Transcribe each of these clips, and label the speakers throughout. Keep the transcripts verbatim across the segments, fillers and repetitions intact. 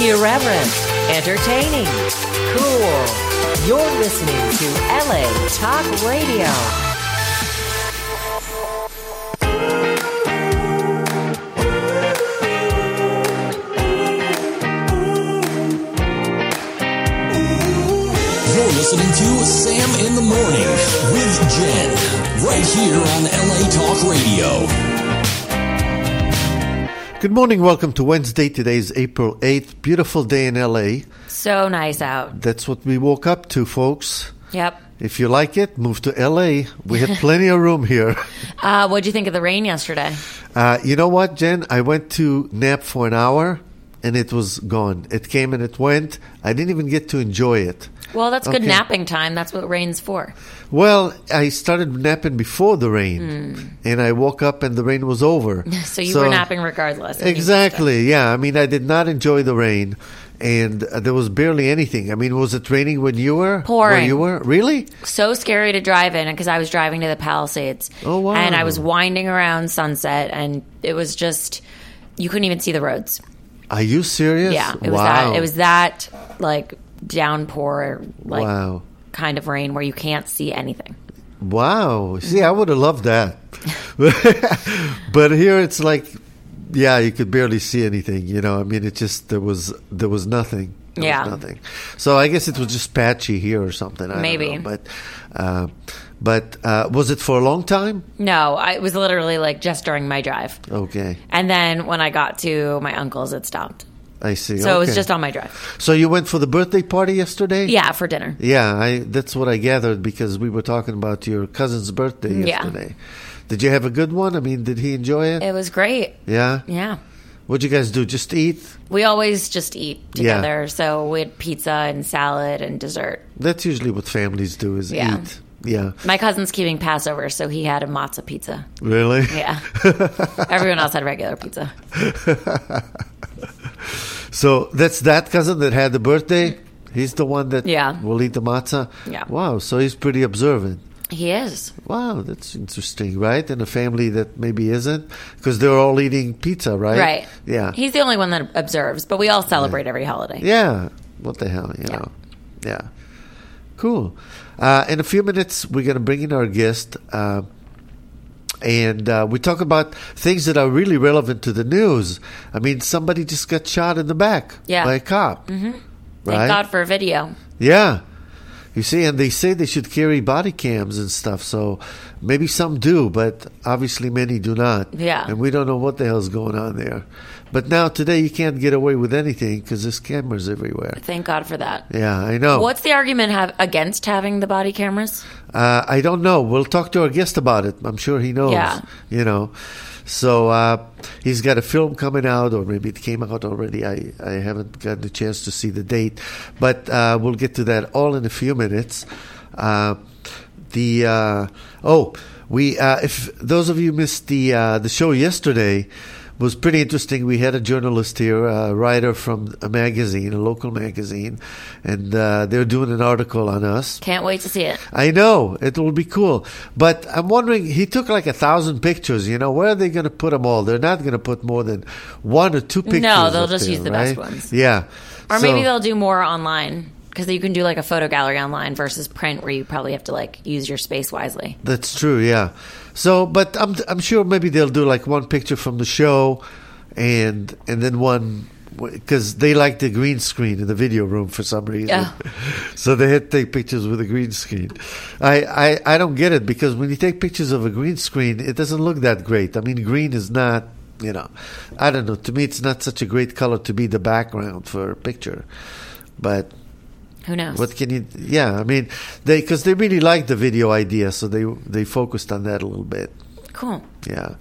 Speaker 1: Irreverent, entertaining, cool. You're listening to L A Talk Radio.
Speaker 2: You're listening to Sam in the Morning with Jen, right here on L A Talk Radio.
Speaker 3: Good morning. Welcome to Wednesday. Today's April eighth. Beautiful day in L A.
Speaker 1: So nice out.
Speaker 3: That's what we woke up to, folks.
Speaker 1: Yep.
Speaker 3: If you like it, move to L A. We had plenty of room here.
Speaker 1: Uh, what'd you think of the rain yesterday?
Speaker 3: Uh, you know what, Jen? I went to nap for an hour, and it was gone. It came and it went. I didn't even get to enjoy it.
Speaker 1: Well, that's good
Speaker 3: Okay.
Speaker 1: napping time. That's what rain's for.
Speaker 3: Well, I started napping before the rain,
Speaker 1: Mm.
Speaker 3: and I woke up and the rain was over.
Speaker 1: So you were napping regardless. and you
Speaker 3: Exactly, yeah. I mean, I did not enjoy the rain, and uh, there was barely anything. I mean, was it raining when you were?
Speaker 1: Pouring.
Speaker 3: Where you were? Really?
Speaker 1: So scary to drive in because I was driving to the Palisades.
Speaker 3: Oh, wow.
Speaker 1: And I was winding around Sunset, and it was just, you couldn't even see the roads.
Speaker 3: Are you serious?
Speaker 1: Yeah, it was
Speaker 3: wow.
Speaker 1: that. It was that, like, downpour, like,
Speaker 3: wow.
Speaker 1: kind of rain where you can't see anything.
Speaker 3: Wow. See, I would have loved that. But here it's like, yeah, you could barely see anything. You know, I mean, it just there was there was nothing. There
Speaker 1: Yeah.
Speaker 3: was nothing. So I guess it was just patchy here or something. I
Speaker 1: Maybe.
Speaker 3: don't know. But uh, but uh, was it for a long time?
Speaker 1: No, I, it was literally, like, just during my drive.
Speaker 3: Okay,
Speaker 1: And then when I got to my uncle's, it stopped.
Speaker 3: I see.
Speaker 1: So it was
Speaker 3: Okay.
Speaker 1: just on my drive.
Speaker 3: So you went for the birthday party yesterday?
Speaker 1: Yeah, for dinner.
Speaker 3: Yeah, I, that's what I gathered because we were talking about your cousin's birthday
Speaker 1: Yeah.
Speaker 3: yesterday. Did you have a good one? I mean, did he enjoy it?
Speaker 1: It was great.
Speaker 3: Yeah?
Speaker 1: Yeah.
Speaker 3: What'd you guys do? Just eat?
Speaker 1: We always just eat
Speaker 3: Yeah.
Speaker 1: together. So we had pizza and salad and dessert.
Speaker 3: That's usually what families do is
Speaker 1: Yeah.
Speaker 3: eat. Yeah.
Speaker 1: My cousin's keeping Passover, so he had a matzah pizza.
Speaker 3: Really?
Speaker 1: Yeah. Everyone else had regular pizza.
Speaker 3: So that's that cousin that had the birthday? He's the one that
Speaker 1: Yeah.
Speaker 3: will eat the matzah?
Speaker 1: Yeah.
Speaker 3: Wow, so he's pretty observant.
Speaker 1: He is.
Speaker 3: Wow, that's interesting, right? In a family that maybe isn't, because they're all eating pizza, right?
Speaker 1: Right.
Speaker 3: Yeah.
Speaker 1: He's the only one that observes, but we all celebrate every holiday.
Speaker 3: Yeah. What the hell, you
Speaker 1: Yeah.
Speaker 3: know? Yeah. Cool. Uh, in a few minutes, we're going to bring in our guest, uh, and uh, we talk about things that are really relevant to the news. I mean, somebody just got shot in the back
Speaker 1: Yeah.
Speaker 3: by a cop.
Speaker 1: Mm-hmm.
Speaker 3: Right?
Speaker 1: Thank God for a video.
Speaker 3: Yeah. You see, and they say they should carry body cams and stuff, so maybe some do, but obviously many do not.
Speaker 1: Yeah.
Speaker 3: And we don't know what the hell's going on there. But now, today, you can't get away with anything because there's cameras everywhere.
Speaker 1: Thank God for that.
Speaker 3: Yeah, I know.
Speaker 1: What's the argument have against having the body cameras?
Speaker 3: Uh, I don't know. We'll talk to our guest about it. I'm sure he knows.
Speaker 1: Yeah.
Speaker 3: You know. So uh, he's got a film coming out, or maybe it came out already. I, I haven't gotten a chance to see the date. But uh, we'll get to that all in a few minutes. Uh, the uh, Oh, we uh, if those of you missed the uh, the show yesterday, was pretty interesting. We had a journalist here, a writer from a magazine, a local magazine, and uh, they're doing an article on us.
Speaker 1: Can't wait to see it.
Speaker 3: I know, it will be cool. But I'm wondering, he took like a thousand pictures, you know, where are they going to put them all? They're not going to put more than one or two pictures.
Speaker 1: No, they'll
Speaker 3: up
Speaker 1: just
Speaker 3: there,
Speaker 1: use the
Speaker 3: right?
Speaker 1: best ones.
Speaker 3: Yeah.
Speaker 1: Or
Speaker 3: So-
Speaker 1: maybe they'll do more online. Because you can do like a photo gallery online versus print where you probably have to like use your space wisely.
Speaker 3: That's true, yeah. So, but I'm I'm sure maybe they'll do like one picture from the show, and and then one because they like the green screen in the video room for some reason.
Speaker 1: Yeah.
Speaker 3: So they had to take pictures with a green screen. I, I I don't get it because when you take pictures of a green screen, it doesn't look that great. I mean, green is not, you know, I don't know. To me, it's not such a great color to be the background for a picture, but.
Speaker 1: Who knows?
Speaker 3: What can you? Yeah, I mean, they because they really liked the video idea, so they they focused on that a little bit.
Speaker 1: Cool.
Speaker 3: Yeah.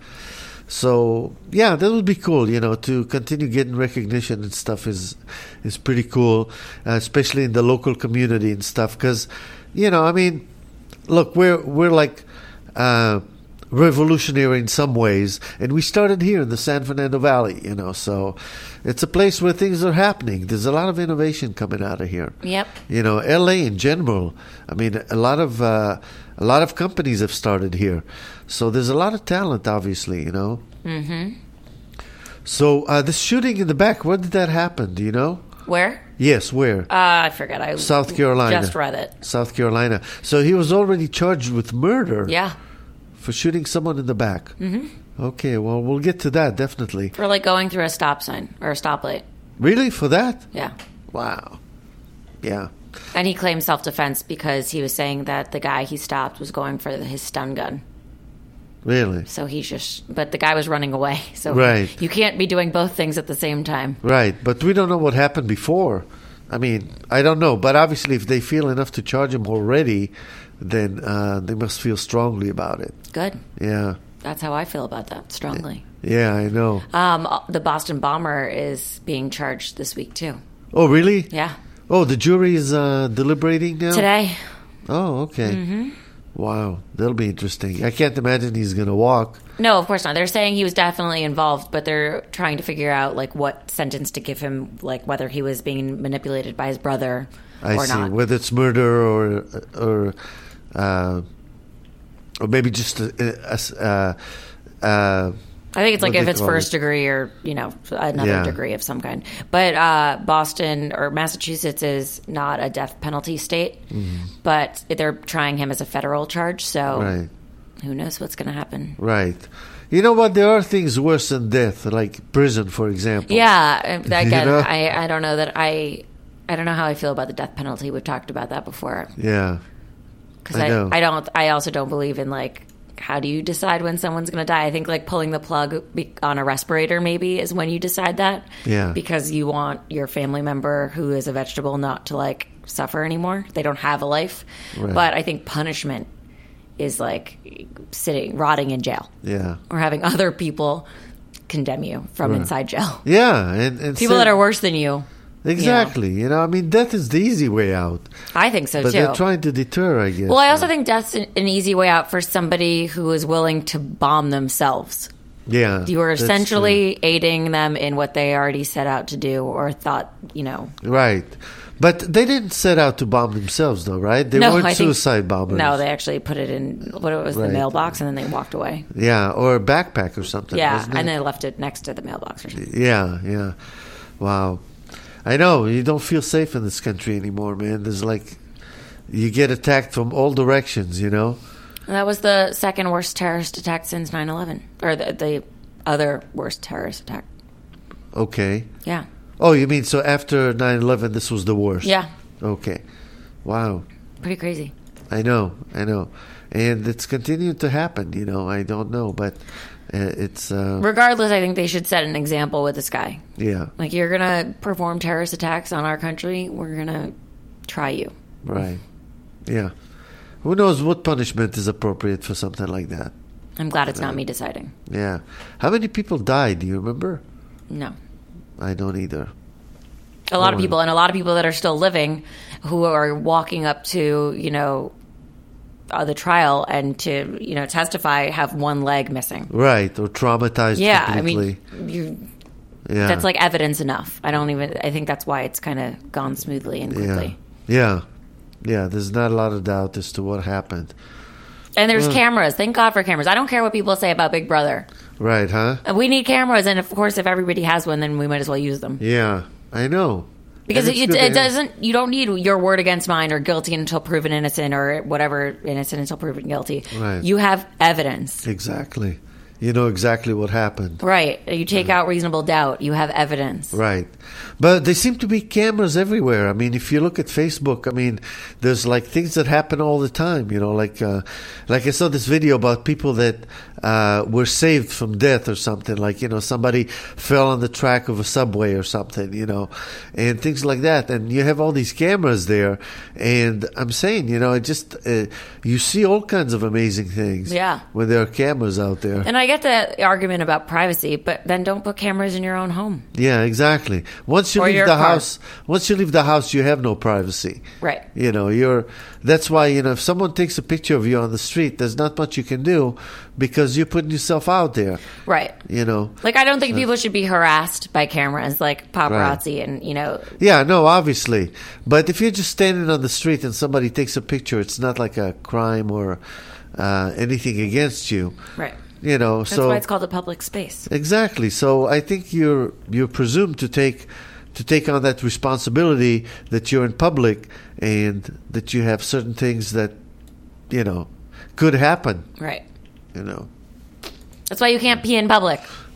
Speaker 3: So yeah, that would be cool. You know, to continue getting recognition and stuff is is pretty cool, uh, especially in the local community and stuff. Because, you know, I mean, look, we're we're like. Uh, revolutionary in some ways, and we started here in the San Fernando Valley, you know, so it's a place where things are happening. There's a lot of innovation coming out of here.
Speaker 1: Yep.
Speaker 3: You know, L A in general, I mean, a lot of uh, a lot of companies have started here, so there's a lot of talent, obviously, you know.
Speaker 1: Mm-hmm.
Speaker 3: So uh, the shooting in the back, where did that happen? Do you know?
Speaker 4: Where?
Speaker 3: Yes, where?
Speaker 4: Uh, I forget. I
Speaker 3: South Carolina.
Speaker 4: just read it.
Speaker 3: South Carolina. So he was already charged with murder.
Speaker 4: Yeah.
Speaker 3: For shooting someone in the back. Mm-hmm. Okay, well, we'll get to that, definitely.
Speaker 4: For like going through a stop sign or a stoplight.
Speaker 3: Really? For that?
Speaker 4: Yeah.
Speaker 3: Wow. Yeah.
Speaker 4: And he claimed self-defense because he was saying that the guy he stopped was going for his stun gun.
Speaker 3: Really?
Speaker 4: So he just, but the guy was running away. So
Speaker 3: right.
Speaker 4: You can't be doing both things at the same time.
Speaker 3: Right, but we don't know what happened before. I mean, I don't know. But obviously, if they feel enough to charge him already, then uh, they must feel strongly about it.
Speaker 4: Good.
Speaker 3: Yeah.
Speaker 4: That's how I feel about that, strongly.
Speaker 3: Yeah, I know.
Speaker 4: Um, the Boston bomber is being charged this week, too.
Speaker 3: Oh, really?
Speaker 4: Yeah.
Speaker 3: Oh, the jury is uh, deliberating now?
Speaker 4: Today.
Speaker 3: Oh, okay.
Speaker 4: Mm-hmm.
Speaker 3: Wow, that'll be interesting. I can't imagine he's going to walk.
Speaker 4: No, of course not. They're saying he was definitely involved, but they're trying to figure out like what sentence to give him, like whether he was being manipulated by his brother
Speaker 3: I
Speaker 4: or
Speaker 3: see.
Speaker 4: not.
Speaker 3: Whether it's murder or or uh, or maybe just a, a, uh, uh,
Speaker 4: I think it's like
Speaker 3: what
Speaker 4: if
Speaker 3: they
Speaker 4: it's
Speaker 3: call
Speaker 4: first
Speaker 3: it.
Speaker 4: degree or, you know, another
Speaker 3: Yeah.
Speaker 4: degree of some kind. But uh, Boston or Massachusetts is not a death penalty state,
Speaker 3: Mm-hmm.
Speaker 4: but they're trying him as a federal charge. So
Speaker 3: right,
Speaker 4: who knows what's going to happen.
Speaker 3: right. You know what? There are things worse than death, like prison, for example.
Speaker 4: Yeah. Again,
Speaker 3: You know?
Speaker 4: I, I don't know that I... I don't know how I feel about the death penalty. We've talked about that before.
Speaker 3: Yeah.
Speaker 4: Because
Speaker 3: I
Speaker 4: I,
Speaker 3: know.
Speaker 4: I don't. I also don't believe in like how do you decide when someone's going to die? I think like pulling the plug be- on a respirator maybe is when you decide that.
Speaker 3: Yeah.
Speaker 4: Because you want your family member who is a vegetable not to like suffer anymore. They don't have a life.
Speaker 3: Right.
Speaker 4: But I think punishment is like sitting, rotting in jail.
Speaker 3: Yeah.
Speaker 4: Or having other people condemn you from
Speaker 3: Right.
Speaker 4: inside jail.
Speaker 3: Yeah, and, and
Speaker 4: People
Speaker 3: so-
Speaker 4: that are worse than you.
Speaker 3: exactly. You know, I mean, death is the easy way out,
Speaker 4: I think so
Speaker 3: but
Speaker 4: too.
Speaker 3: they're trying to deter, I guess.
Speaker 4: Well, I also think death's an an easy way out for somebody who is willing to bomb themselves.
Speaker 3: yeah,
Speaker 4: You are
Speaker 3: that's
Speaker 4: essentially aiding them in what they already set out to do or thought, you know.
Speaker 3: true. Right. But they didn't set out to bomb themselves, though, right? They
Speaker 4: no,
Speaker 3: weren't
Speaker 4: I think,
Speaker 3: suicide bombers.
Speaker 4: No, they actually put it in what it was
Speaker 3: Right.
Speaker 4: the mailbox and then they walked away.
Speaker 3: Yeah, or a backpack or something.
Speaker 4: Yeah,
Speaker 3: wasn't it?
Speaker 4: and they left it next to the mailbox or something.
Speaker 3: Yeah, yeah. Wow. I know. You don't feel safe in this country anymore, man. There's like, you get attacked from all directions, you know?
Speaker 4: And that was the second worst terrorist attack since nine eleven. Or the, the other worst terrorist attack.
Speaker 3: Okay.
Speaker 4: Yeah.
Speaker 3: Oh, you mean so after nine eleven, this was the worst?
Speaker 4: Yeah.
Speaker 3: Okay. Wow.
Speaker 4: Pretty crazy.
Speaker 3: I know. I know. And it's continued to happen, you know? I don't know, but uh, it's, uh,
Speaker 4: Regardless, I think they should set an example with this guy.
Speaker 3: yeah,
Speaker 4: Like, you're going to perform terrorist attacks on our country, we're going to try you.
Speaker 3: right. Yeah. Who knows what punishment is appropriate for something like that?
Speaker 4: I'm glad it's not me deciding.
Speaker 3: Yeah. How many people died? Do you remember?
Speaker 4: No.
Speaker 3: I don't either.
Speaker 4: A lot of
Speaker 3: Oh,
Speaker 4: people, and a lot of people that are still living who are walking up to, you know, uh, the trial and to, you know, testify have one leg missing.
Speaker 3: Right, or traumatized
Speaker 4: Yeah,
Speaker 3: completely.
Speaker 4: I mean, you,
Speaker 3: yeah.
Speaker 4: that's like evidence enough. I don't even, I think that's why it's kind of gone smoothly and quickly.
Speaker 3: Yeah. Yeah, there's not a lot of doubt as to what happened.
Speaker 4: And there's cameras. Thank God for cameras. I don't care what people say about Big Brother.
Speaker 3: Right, huh?
Speaker 4: We need cameras, and of course, if everybody has one, then we might as well use them.
Speaker 3: Yeah, I know.
Speaker 4: Because
Speaker 3: And
Speaker 4: it,
Speaker 3: it's
Speaker 4: it,
Speaker 3: good
Speaker 4: it
Speaker 3: to-
Speaker 4: doesn't. You don't need your word against mine or guilty until proven innocent or whatever innocent until proven guilty.
Speaker 3: Right.
Speaker 4: You have evidence,
Speaker 3: Exactly. You know exactly what happened.
Speaker 4: right? You take out reasonable doubt. You have evidence.
Speaker 3: Right. But there seem to be cameras everywhere. I mean, if you look at Facebook, I mean, there's like things that happen all the time, you know, like uh, like I saw this video about people that uh, were saved from death or something, like, you know, somebody fell on the track of a subway or something, you know, and things like that. And you have all these cameras there. And I'm saying, you know, it just, uh, you see all kinds of amazing things
Speaker 4: Yeah.
Speaker 3: when there are cameras out there.
Speaker 4: And I get the argument about privacy, but then don't put cameras in your own home.
Speaker 3: Yeah, exactly. Once you
Speaker 4: Or
Speaker 3: leave
Speaker 4: your
Speaker 3: the
Speaker 4: car.
Speaker 3: house, once you leave the house, you have no privacy.
Speaker 4: Right.
Speaker 3: You know, you're. That's why, you know, if someone takes a picture of you on the street, there's not much you can do because you're putting yourself out there.
Speaker 4: Right.
Speaker 3: You know.
Speaker 4: Like, I don't think people should be harassed by cameras, like paparazzi, and you know.
Speaker 3: Yeah, no, obviously. But if you're just standing on the street and somebody takes a picture, it's not like a crime or uh, anything against you.
Speaker 4: Right.
Speaker 3: You know,
Speaker 4: That's
Speaker 3: so
Speaker 4: why it's called a public space.
Speaker 3: exactly. So I think you're you're presumed to take to take on that responsibility that you're in public and that you have certain things that, you know, could happen.
Speaker 4: Right.
Speaker 3: You know.
Speaker 4: That's why you can't pee in public.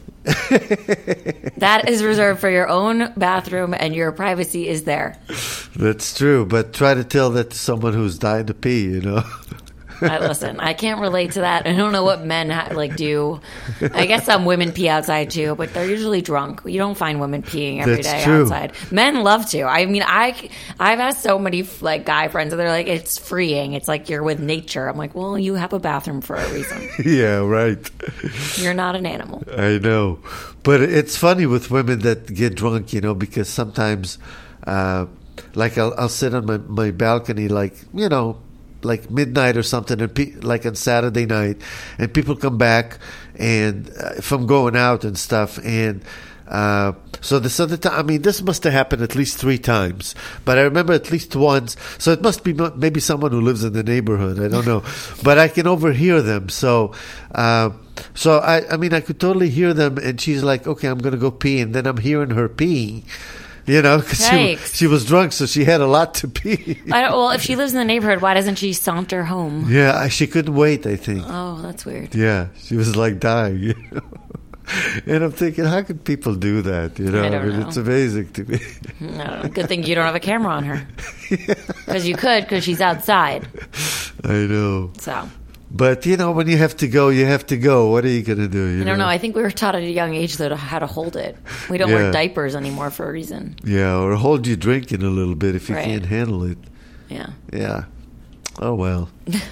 Speaker 4: That is reserved for your own bathroom, and your privacy is there.
Speaker 3: That's true, but try to tell that to someone who's dying to pee, you know.
Speaker 4: I, listen, I can't relate to that. I don't know what men ha- like do. I guess some women pee outside too, but they're usually drunk. You don't find women peeing every
Speaker 3: That's
Speaker 4: day
Speaker 3: true.
Speaker 4: outside. Men love to. I mean, I I've asked so many like guy friends, and they're like, it's freeing. It's like you're with nature. I'm like, well, you have a bathroom for a reason.
Speaker 3: Yeah, right.
Speaker 4: You're not an animal.
Speaker 3: I know. But it's funny with women that get drunk, you know, because sometimes, uh, like, I'll, I'll sit on my, my balcony, like, you know, like midnight or something, and pe- like on Saturday night, and people come back and uh, from going out and stuff, and uh, so this other time, I mean, this must have happened at least three times, but I remember at least once. So it must be m- maybe someone who lives in the neighborhood. I don't know, but I can overhear them. So, uh, so I, I mean, I could totally hear them, and she's like, "Okay, I'm gonna go pee," and then I'm hearing her peeing. You know, because she, she was drunk, so she had a lot to pee.
Speaker 4: I don't, well, if she lives in the neighborhood, why doesn't she saunter home?
Speaker 3: Yeah, she couldn't wait, I think.
Speaker 4: Oh, that's weird.
Speaker 3: Yeah, she was like dying, you know. And I'm thinking, how could people do that? You know,
Speaker 4: I don't
Speaker 3: I mean,
Speaker 4: know.
Speaker 3: It's amazing to me.
Speaker 4: I don't know. Good thing you don't have a camera on her. Because you could, because she's outside.
Speaker 3: I know.
Speaker 4: So.
Speaker 3: But, you know, when you have to go, you have to go. What are you going to do? You
Speaker 4: I don't
Speaker 3: know?
Speaker 4: know. I think we were taught at a young age, though, to how to hold it. We don't
Speaker 3: Yeah.
Speaker 4: wear diapers anymore for a reason.
Speaker 3: Yeah, or hold your drink in a little bit if you
Speaker 4: Right.
Speaker 3: can't handle it.
Speaker 4: Yeah.
Speaker 3: Yeah. Oh, well.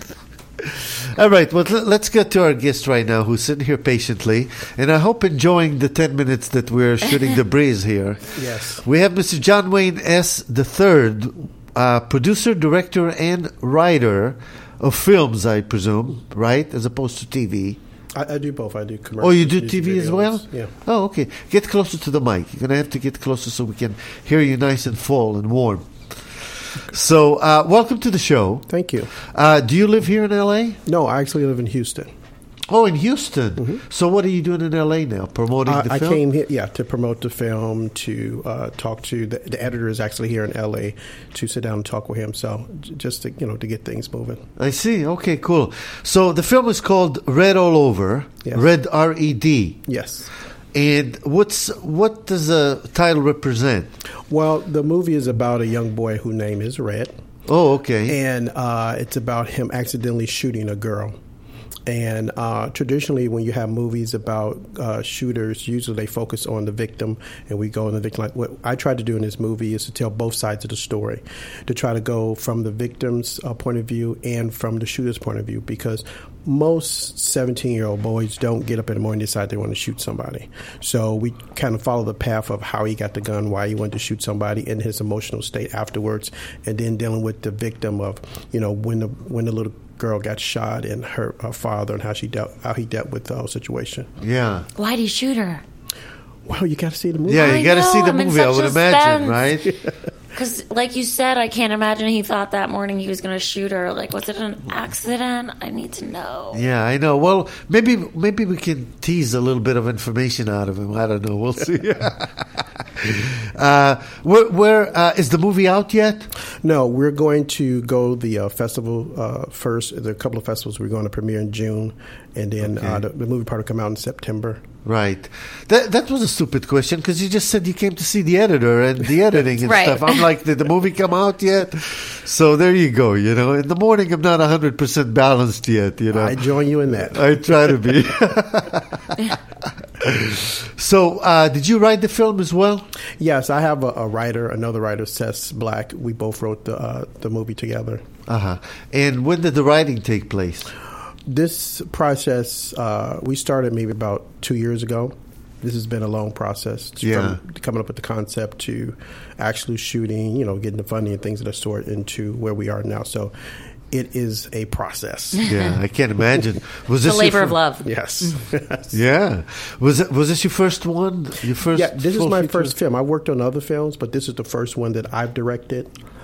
Speaker 3: All right, well, l- let's get to our guest right now who's sitting here patiently, and I hope enjoying the ten minutes that we're shooting the breeze here.
Speaker 5: Yes.
Speaker 3: We have Mister John Wayne S. the third, uh, producer, director, and writer of films, I presume, right? As opposed to T V.
Speaker 5: I, I do both. I do commercials.
Speaker 3: Oh, you do
Speaker 5: music
Speaker 3: T V as
Speaker 5: videos.
Speaker 3: well?
Speaker 5: Yeah.
Speaker 3: Oh, okay. Get closer to the mic. You're going to have to get closer so we can hear you nice and full and warm. So, uh, welcome to the show.
Speaker 5: Thank you.
Speaker 3: Uh, do you live here in L A?
Speaker 5: No, I actually live in Houston.
Speaker 3: Oh, in Houston. So what are you doing in L A now? Promoting
Speaker 5: I,
Speaker 3: the
Speaker 5: I
Speaker 3: film?
Speaker 5: came here, yeah, to promote the film, to uh, talk to the, the editor is actually here in L A, to sit down and talk with him. So j- just to you know to get things moving.
Speaker 3: I see. Okay, cool. So the film is called Red All Over.
Speaker 5: Yes.
Speaker 3: Red R E D.
Speaker 5: Yes.
Speaker 3: And what's what does the title represent?
Speaker 5: Well, the movie is about a young boy whose name is Red,
Speaker 3: Oh, okay.
Speaker 5: and uh, it's about him accidentally shooting a girl. And uh, traditionally, when you have movies about uh, shooters, usually they focus on the victim, and we go on the victim. Like what I tried to do in this movie is to tell both sides of the story, to try to go from the victim's uh, point of view and from the shooter's point of view, because most seventeen-year-old boys don't get up in the morning and decide they want to shoot somebody. So we kind of follow the path of how he got the gun, why he wanted to shoot somebody, and his emotional state afterwards, and then dealing with the victim of, you know, when the when the little girl got shot and her, her father and how she dealt how he dealt with the whole situation.
Speaker 3: Yeah.
Speaker 4: Why'd he shoot her?
Speaker 5: Well, you got to see the movie.
Speaker 3: Yeah,
Speaker 4: I
Speaker 3: you got to
Speaker 4: know,
Speaker 3: see the
Speaker 4: I'm in
Speaker 3: movie, I
Speaker 4: such
Speaker 3: would imagine, right?
Speaker 4: Because, like you said, I can't imagine he thought that morning he was going to shoot her. Like, was it an accident? I need to know.
Speaker 3: Yeah, I know. Well, maybe maybe we can tease a little bit of information out of him. I don't know. We'll see. uh, where where uh, is the movie out yet?
Speaker 5: No, we're going to go the uh, festival uh, first. There are a couple of festivals we're going to premiere in June, and then
Speaker 3: Okay.
Speaker 5: uh, the, the movie part will come out in September.
Speaker 3: Right. That that was a stupid question because you just said you came to see the editor and the editing and
Speaker 4: Right.
Speaker 3: stuff. I'm like, did the movie come out yet? So there you go. You know, in the morning I'm not one hundred percent balanced yet. You know,
Speaker 5: I join you in that.
Speaker 3: I try to be. So, uh, did you write the film as well?
Speaker 5: Yes, I have a, a writer, another writer, Seth Black. We both wrote the uh, the movie together.
Speaker 3: Uh huh. And when did the writing take place?
Speaker 5: This process, uh, we started maybe about two years ago. This has been a long process
Speaker 3: Yeah.
Speaker 5: from coming up with the concept to actually shooting, you know, getting the funding and things of the sort into where we are now. So it is a process.
Speaker 3: Yeah, I can't imagine. Was
Speaker 4: The
Speaker 3: this
Speaker 4: labor
Speaker 3: your
Speaker 4: of
Speaker 3: fir-
Speaker 4: love.
Speaker 5: Yes.
Speaker 3: Yeah. Was it was this your first one? Your first?
Speaker 5: Yeah, this is
Speaker 3: full
Speaker 5: my
Speaker 3: feature?
Speaker 5: first film. I worked on other films, but this is the first one that I've directed.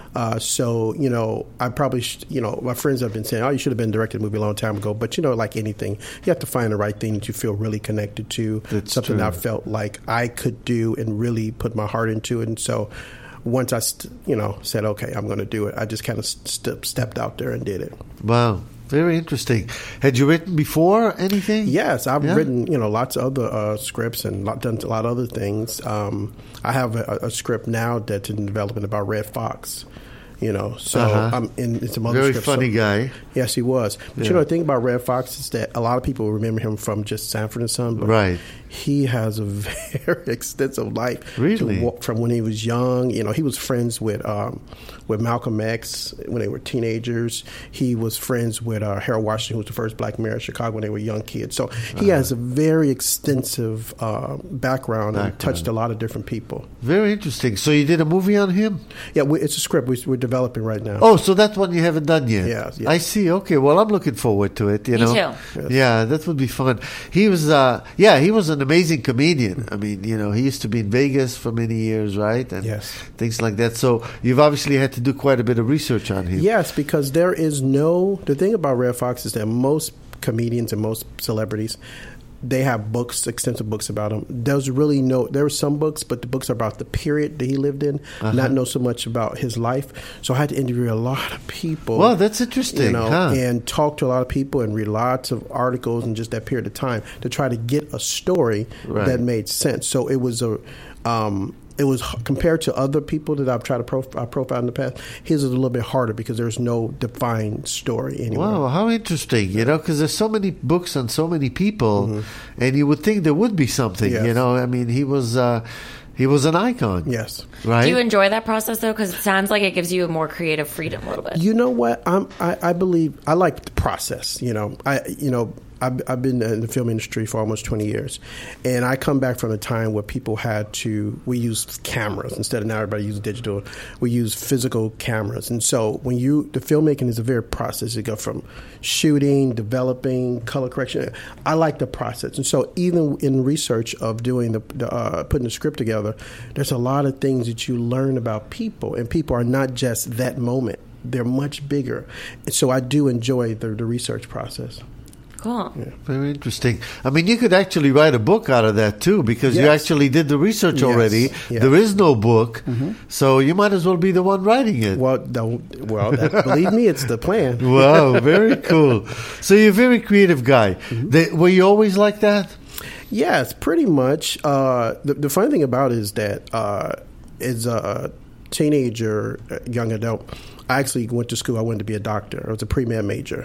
Speaker 5: Uh, so, you know, I probably, sh- you know, my friends have been saying, oh, you should have been directed a movie a long time ago. But, you know, like anything, you have to find the right thing that you feel really connected to,
Speaker 3: That's
Speaker 5: something
Speaker 3: true.
Speaker 5: that I felt like I could do and really put my heart into it. And so once I, st- you know, said, okay, I'm going to do it, I just kind of st- stepped out there and did it.
Speaker 3: Wow. Very interesting. Had you written before anything?
Speaker 5: Yes, I've
Speaker 3: Yeah?
Speaker 5: written, you know, lots of other uh, scripts and lot, done a lot of other things. Um, I have a, a script now that's in development about Red Fox. You know, so
Speaker 3: Uh-huh.
Speaker 5: I'm in, in some other
Speaker 3: Very
Speaker 5: scripts.
Speaker 3: funny
Speaker 5: So-
Speaker 3: guy.
Speaker 5: Yes, he was. But
Speaker 3: Yeah.
Speaker 5: you know, the thing about Red Fox is that a lot of people remember him from just Sanford and Son. But
Speaker 3: Right.
Speaker 5: He has a very extensive life.
Speaker 3: Really?
Speaker 5: To wa- from when he was young, you know, he was friends with um, with Malcolm X when they were teenagers. He was friends with uh, Harold Washington, who was the first black mayor of Chicago when they were young kids. So he has a very extensive uh, background, and
Speaker 3: Background.
Speaker 5: touched a lot of different people.
Speaker 3: Very interesting. So you did a movie on him?
Speaker 5: Yeah, we, it's a script we, we're developing right now.
Speaker 3: Oh, so that's one you haven't done yet.
Speaker 5: Yeah, yeah.
Speaker 3: I see. Okay, well, I'm looking forward to it. You
Speaker 4: Me
Speaker 3: know,
Speaker 4: too.
Speaker 5: Yes.
Speaker 3: Yeah, that would be fun. He was, uh, yeah, he was an amazing comedian. I mean, you know, he used to be in Vegas for many years, right? And
Speaker 5: Yes.
Speaker 3: things like that. So you've obviously had to do quite a bit of research on him.
Speaker 5: Yes, because there is no. The thing about Red Fox is that most comedians and most celebrities, they have books, extensive books about him. There's really no. There are some books, but the books are about the period that he lived in,
Speaker 3: Uh-huh.
Speaker 5: not know so much about his life. So I had to interview a lot of people.
Speaker 3: Well, that's interesting,
Speaker 5: you know,
Speaker 3: huh?
Speaker 5: and talk to a lot of people and read lots of articles in just that period of time to try to get a story
Speaker 3: Right.
Speaker 5: that made sense. So it was a. Um, It was h- compared to other people that I've tried to prof- I profile in the past. His is a little bit harder because there's no defined story anywhere.
Speaker 3: Wow, how interesting, you know, because there's so many books on so many people, and you would think there would be something,
Speaker 5: Yes.
Speaker 3: you know. I mean, he was uh, he was an icon.
Speaker 5: Yes.
Speaker 3: Right?
Speaker 4: Do you enjoy that process though? Because it sounds like it gives you a more creative freedom a little bit.
Speaker 5: You know what? I'm, I, I believe I like the process. You know, I you know I've, I've been in the film industry for almost twenty years, and I come back from a time where people had to. We use cameras instead of now everybody uses digital. We use physical cameras, and so when you the filmmaking is a very process. You go from shooting, developing, color correction. I like the process, and so even in research of doing the, the uh, putting the script together, there's a lot of things that you learn about people, and people are not just that moment. They're much bigger. And so I do enjoy the, the research process.
Speaker 4: Cool.
Speaker 3: Very interesting. I mean, you could actually write a book out of that too, because you
Speaker 5: Yes.
Speaker 3: actually did the research
Speaker 5: Yes.
Speaker 3: already.
Speaker 5: Yeah.
Speaker 3: There is no book, so you might as well be the one writing it.
Speaker 5: Well, don't, well, that, believe me, it's the plan.
Speaker 3: Wow, very cool. So you're a very creative guy. They, were you always like that?
Speaker 5: Yes, pretty much. Uh, the, the funny thing about it is that uh, as a teenager, young adult, I actually went to school. I wanted to be a doctor. I was a pre-med major.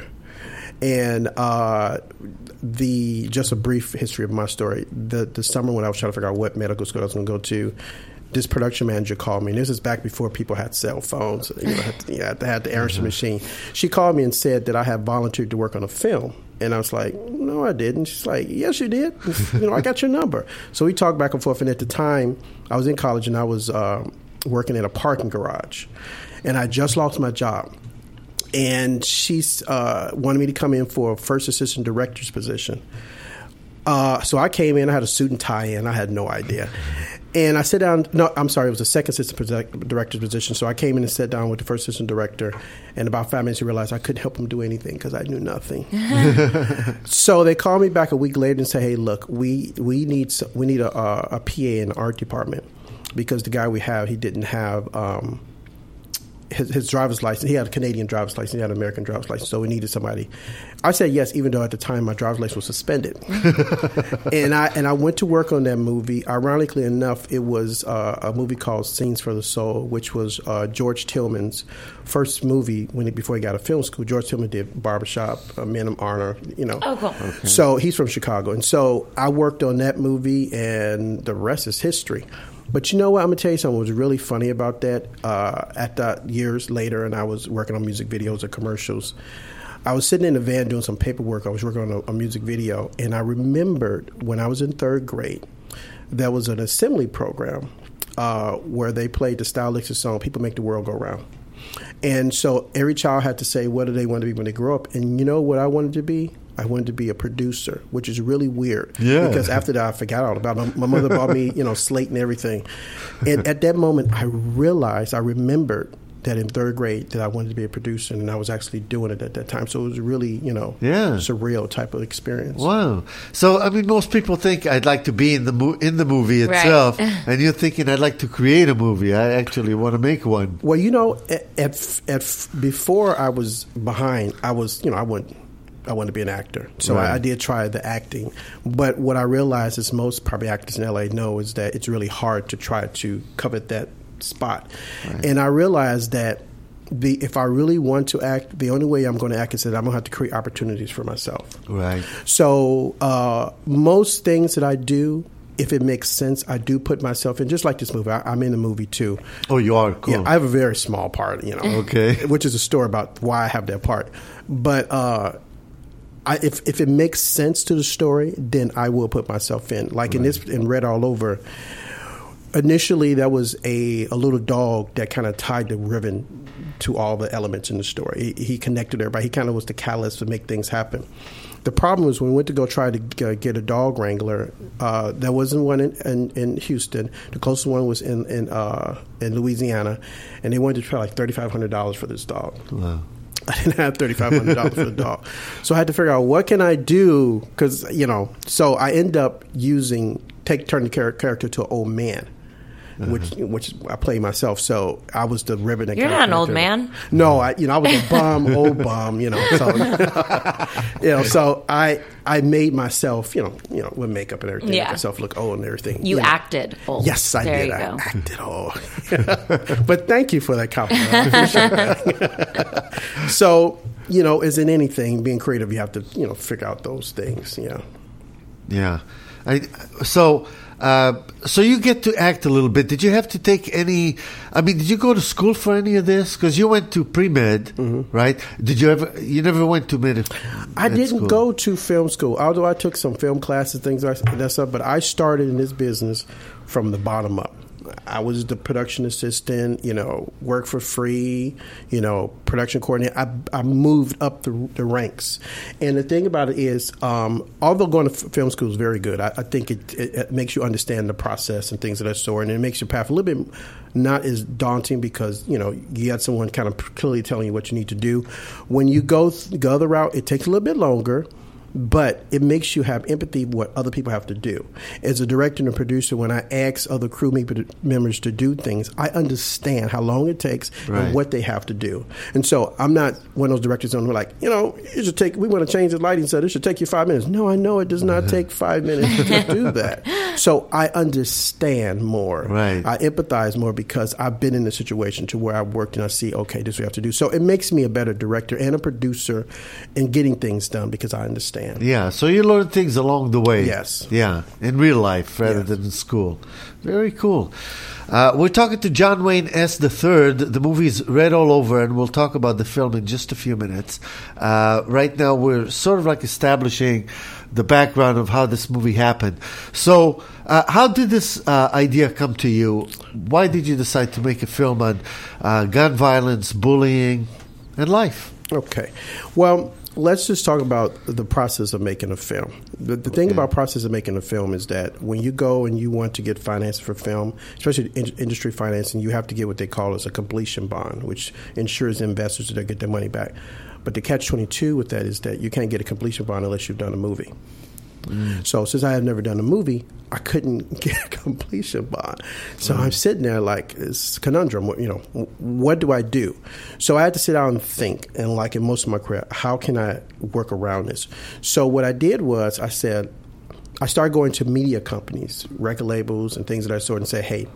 Speaker 5: And uh, the just a brief history of my story. The the summer when I was trying to figure out what medical school I was going to go to, this production manager called me. And this is back before people had cell phones. You know, had to, you had to have the answering machine. She called me and said that I had volunteered to work on a film. And I was like, no, I didn't. She's like, yes, you did. You know, I got your number. So we talked back and forth. And at the time, I was in college and I was uh, working at a parking garage. And I just lost my job. And she uh, wanted me to come in for a first assistant director's position. Uh, so I came in, I had a suit and tie in, I had no idea. And I sat down, no, I'm sorry, it was a second assistant director's position. So I came in and sat down with the first assistant director. And about five minutes, I realized I couldn't help him do anything because I knew nothing. So they called me back a week later and said, hey, look, we, we need we need a, a, a P A in the art department because the guy we have, he didn't have... Um, His, his driver's license. He had a Canadian driver's license. He had an American driver's license. So we needed somebody. I said yes, even though at the time my driver's license was suspended. and I and I went to work on that movie. Ironically enough, it was uh, a movie called Scenes for the Soul, which was uh, George Tillman's first movie when he, before he got a film school. George Tillman did Barbershop, uh, Men of Honor. You know.
Speaker 4: Oh, cool.
Speaker 3: Okay.
Speaker 5: So he's from Chicago, and so I worked on that movie, and the rest is history. But you know what? I'm going to tell you something that was really funny about that. Uh, at that years later, and I was working on music videos or commercials. I was sitting in the van doing some paperwork. I was working on a, a music video, and I remembered when I was in third grade, there was an assembly program uh, where they played the Stylistics song, People Make the World Go Round. And so every child had to say what do they want to be when they grow up. And you know what I wanted to be? I wanted to be a producer, which is really weird.
Speaker 3: Yeah.
Speaker 5: Because after that, I forgot all about it. My, my mother bought me, you know, slate and everything. And at that moment, I realized, I remembered that in third grade that I wanted to be a producer, and I was actually doing it at that time. So it was really, you know,
Speaker 3: Yeah.
Speaker 5: surreal type of experience.
Speaker 3: Wow. So, I mean, most people think I'd like to be in the mo- in the movie itself,
Speaker 4: Right.
Speaker 3: and you're thinking I'd like to create a movie. I actually want to make one.
Speaker 5: Well, you know, at, at, at before I was behind, I was, you know, I went. I wanted to be an actor. So
Speaker 3: Right.
Speaker 5: I, I did try the acting. But what I realized is most probably actors in L A know is that it's really hard to try to covet that spot.
Speaker 3: Right.
Speaker 5: And I realized that the if I really want to act, the only way I'm going to act is that I'm going to have to create opportunities for myself.
Speaker 3: Right.
Speaker 5: So uh, most things that I do, if it makes sense, I do put myself in. Just like this movie, I, I'm in the movie too.
Speaker 3: Oh, you are? Cool.
Speaker 5: Yeah, I have a very small part, you know.
Speaker 3: Okay.
Speaker 5: Which is a story about why I have that part. But uh, I, if if it makes sense to the story, then I will put myself in. Like in this, in Red All Over, initially that was a, a little dog that kind of tied the ribbon to all the elements in the story. He, he connected everybody. He kind of was the catalyst to make things happen. The problem was when we went to go try to g- get a dog wrangler, uh, there wasn't one in, in, in Houston. The closest one was in in, uh, in Louisiana, and they wanted to try like thirty-five hundred dollars for this dog.
Speaker 3: Wow.
Speaker 5: I didn't have thirty-five hundred dollars for the dog. So I had to figure out what can I do because, you know, so I end up using, take turn the char- character to an old man. Which, which I play myself, so I was the ribbon. That
Speaker 4: You're
Speaker 5: kind
Speaker 4: not
Speaker 5: of
Speaker 4: an old
Speaker 5: character.
Speaker 4: man.
Speaker 5: No, I, you know, I was a bum, old bum, you know. So, you know, so I, I made myself, you know, you know, with makeup and everything,
Speaker 4: Yeah.
Speaker 5: make myself look old and everything.
Speaker 4: You
Speaker 5: know.
Speaker 4: acted old.
Speaker 5: Yes, I
Speaker 4: there
Speaker 5: did.
Speaker 4: You
Speaker 5: I
Speaker 4: go.
Speaker 5: acted old. But thank you for that compliment. I appreciate that. So, you know, as in anything, being creative, you have to, you know, figure out those things. Yeah.
Speaker 3: Yeah. I, so, uh, so you get to act a little bit. Did you have to take any? I mean, did you go to school for any of this? Because you went to pre med,
Speaker 5: Mm-hmm.
Speaker 3: right? Did you ever? You never went to med.
Speaker 5: I
Speaker 3: med
Speaker 5: didn't
Speaker 3: school.
Speaker 5: go to film school, although I took some film classes, things like that stuff. But I started in this business from the bottom up. I was the production assistant, you know, work for free, you know, production coordinator. I, I moved up the, the ranks. And the thing about it is, um, although going to f- film school is very good, I, I think it, it, it makes you understand the process and things of that sort. And it makes your path a little bit not as daunting because, you know, you got someone kind of clearly telling you what you need to do. When you go th- the other route, it takes a little bit longer. But it makes you have empathy for what other people have to do. As a director and a producer, when I ask other crew members to do things, I understand how long it takes
Speaker 3: Right.
Speaker 5: and what they have to do. And so I'm not one of those directors who are like, you know, it should take, we want to change the lighting, so this should take you five minutes. No, I know it does not take five minutes to do that. So I understand more.
Speaker 3: Right.
Speaker 5: I empathize more because I've been in a situation to where I've worked and I see, okay, this is what we have to do. So it makes me a better director and a producer in getting things done because I understand.
Speaker 3: Yeah, so you learn things along the way.
Speaker 5: Yes.
Speaker 3: Yeah, in real life rather
Speaker 5: Yes.
Speaker 3: than in school. Very cool. Uh, we're talking to John Wayne S. the third. The movie's Red All Over, and we'll talk about the film in just a few minutes. Uh, right now, we're sort of like establishing the background of how this movie happened. So, uh, how did this uh, idea come to you? Why did you decide to make a film on uh, gun violence, bullying, and life?
Speaker 5: Okay. Well, let's just talk about the process of making a film. The, the thing
Speaker 3: Okay.
Speaker 5: about process of making a film is that when you go and you want to get finance for film, especially in, industry financing, you have to get what they call as a completion bond, which ensures investors that they get their money back. But the catch twenty-two with that is that you can't get a completion bond unless you've done a movie. Mm. So since I have never done a movie, I couldn't get a completion bond. So mm. I'm sitting there like, it's a conundrum. You know, what do I do? So I had to sit down and think. And like in most of my career, how can I work around this? So what I did was I said, I started going to media companies, record labels and things of that sort and say, hey,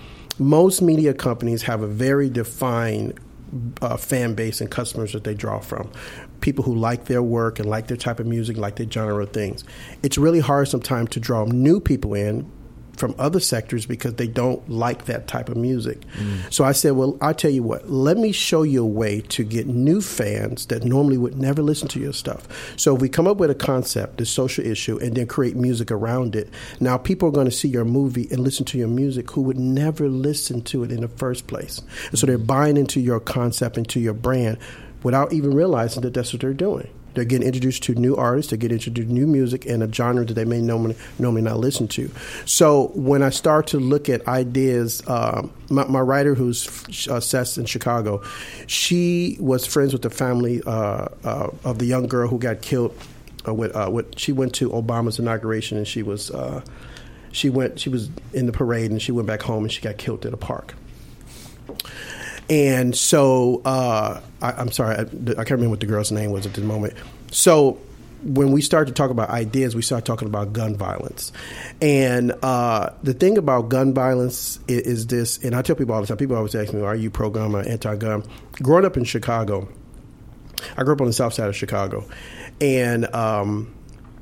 Speaker 5: most media companies have a very defined uh, fan base and customers that they draw from. People who like their work and like their type of music, like their genre of things. It's really hard sometimes to draw new people in from other sectors because they don't like that type of music. Mm. So I said, well, I'll tell you what, let me show you a way to get new fans that normally would never listen to your stuff. So if we come up with a concept, this social issue, and then create music around it, now people are going to see your movie and listen to your music who would never listen to it in the first place. And so they're buying into your concept, into your brand, without even realizing that that's what they're doing. They're getting introduced to new artists. They're getting introduced to new music and a genre that they may normally, normally not listen to. So when I start to look at ideas, uh, my, my writer who's uh, Seth in Chicago, she was friends with the family uh, uh, of the young girl who got killed. Uh, with, uh, with, she went to Obama's inauguration, and she was uh, she went she was in the parade, and she went back home, and she got killed at a park. And so, uh, I, I'm sorry, I, I can't remember what the girl's name was at the moment. So when we start to talk about ideas, we start talking about gun violence. And uh, the thing about gun violence is, is this, and I tell people all the time, people always ask me, are you pro-gun or anti-gun? Growing up in Chicago, I grew up on the south side of Chicago. And um,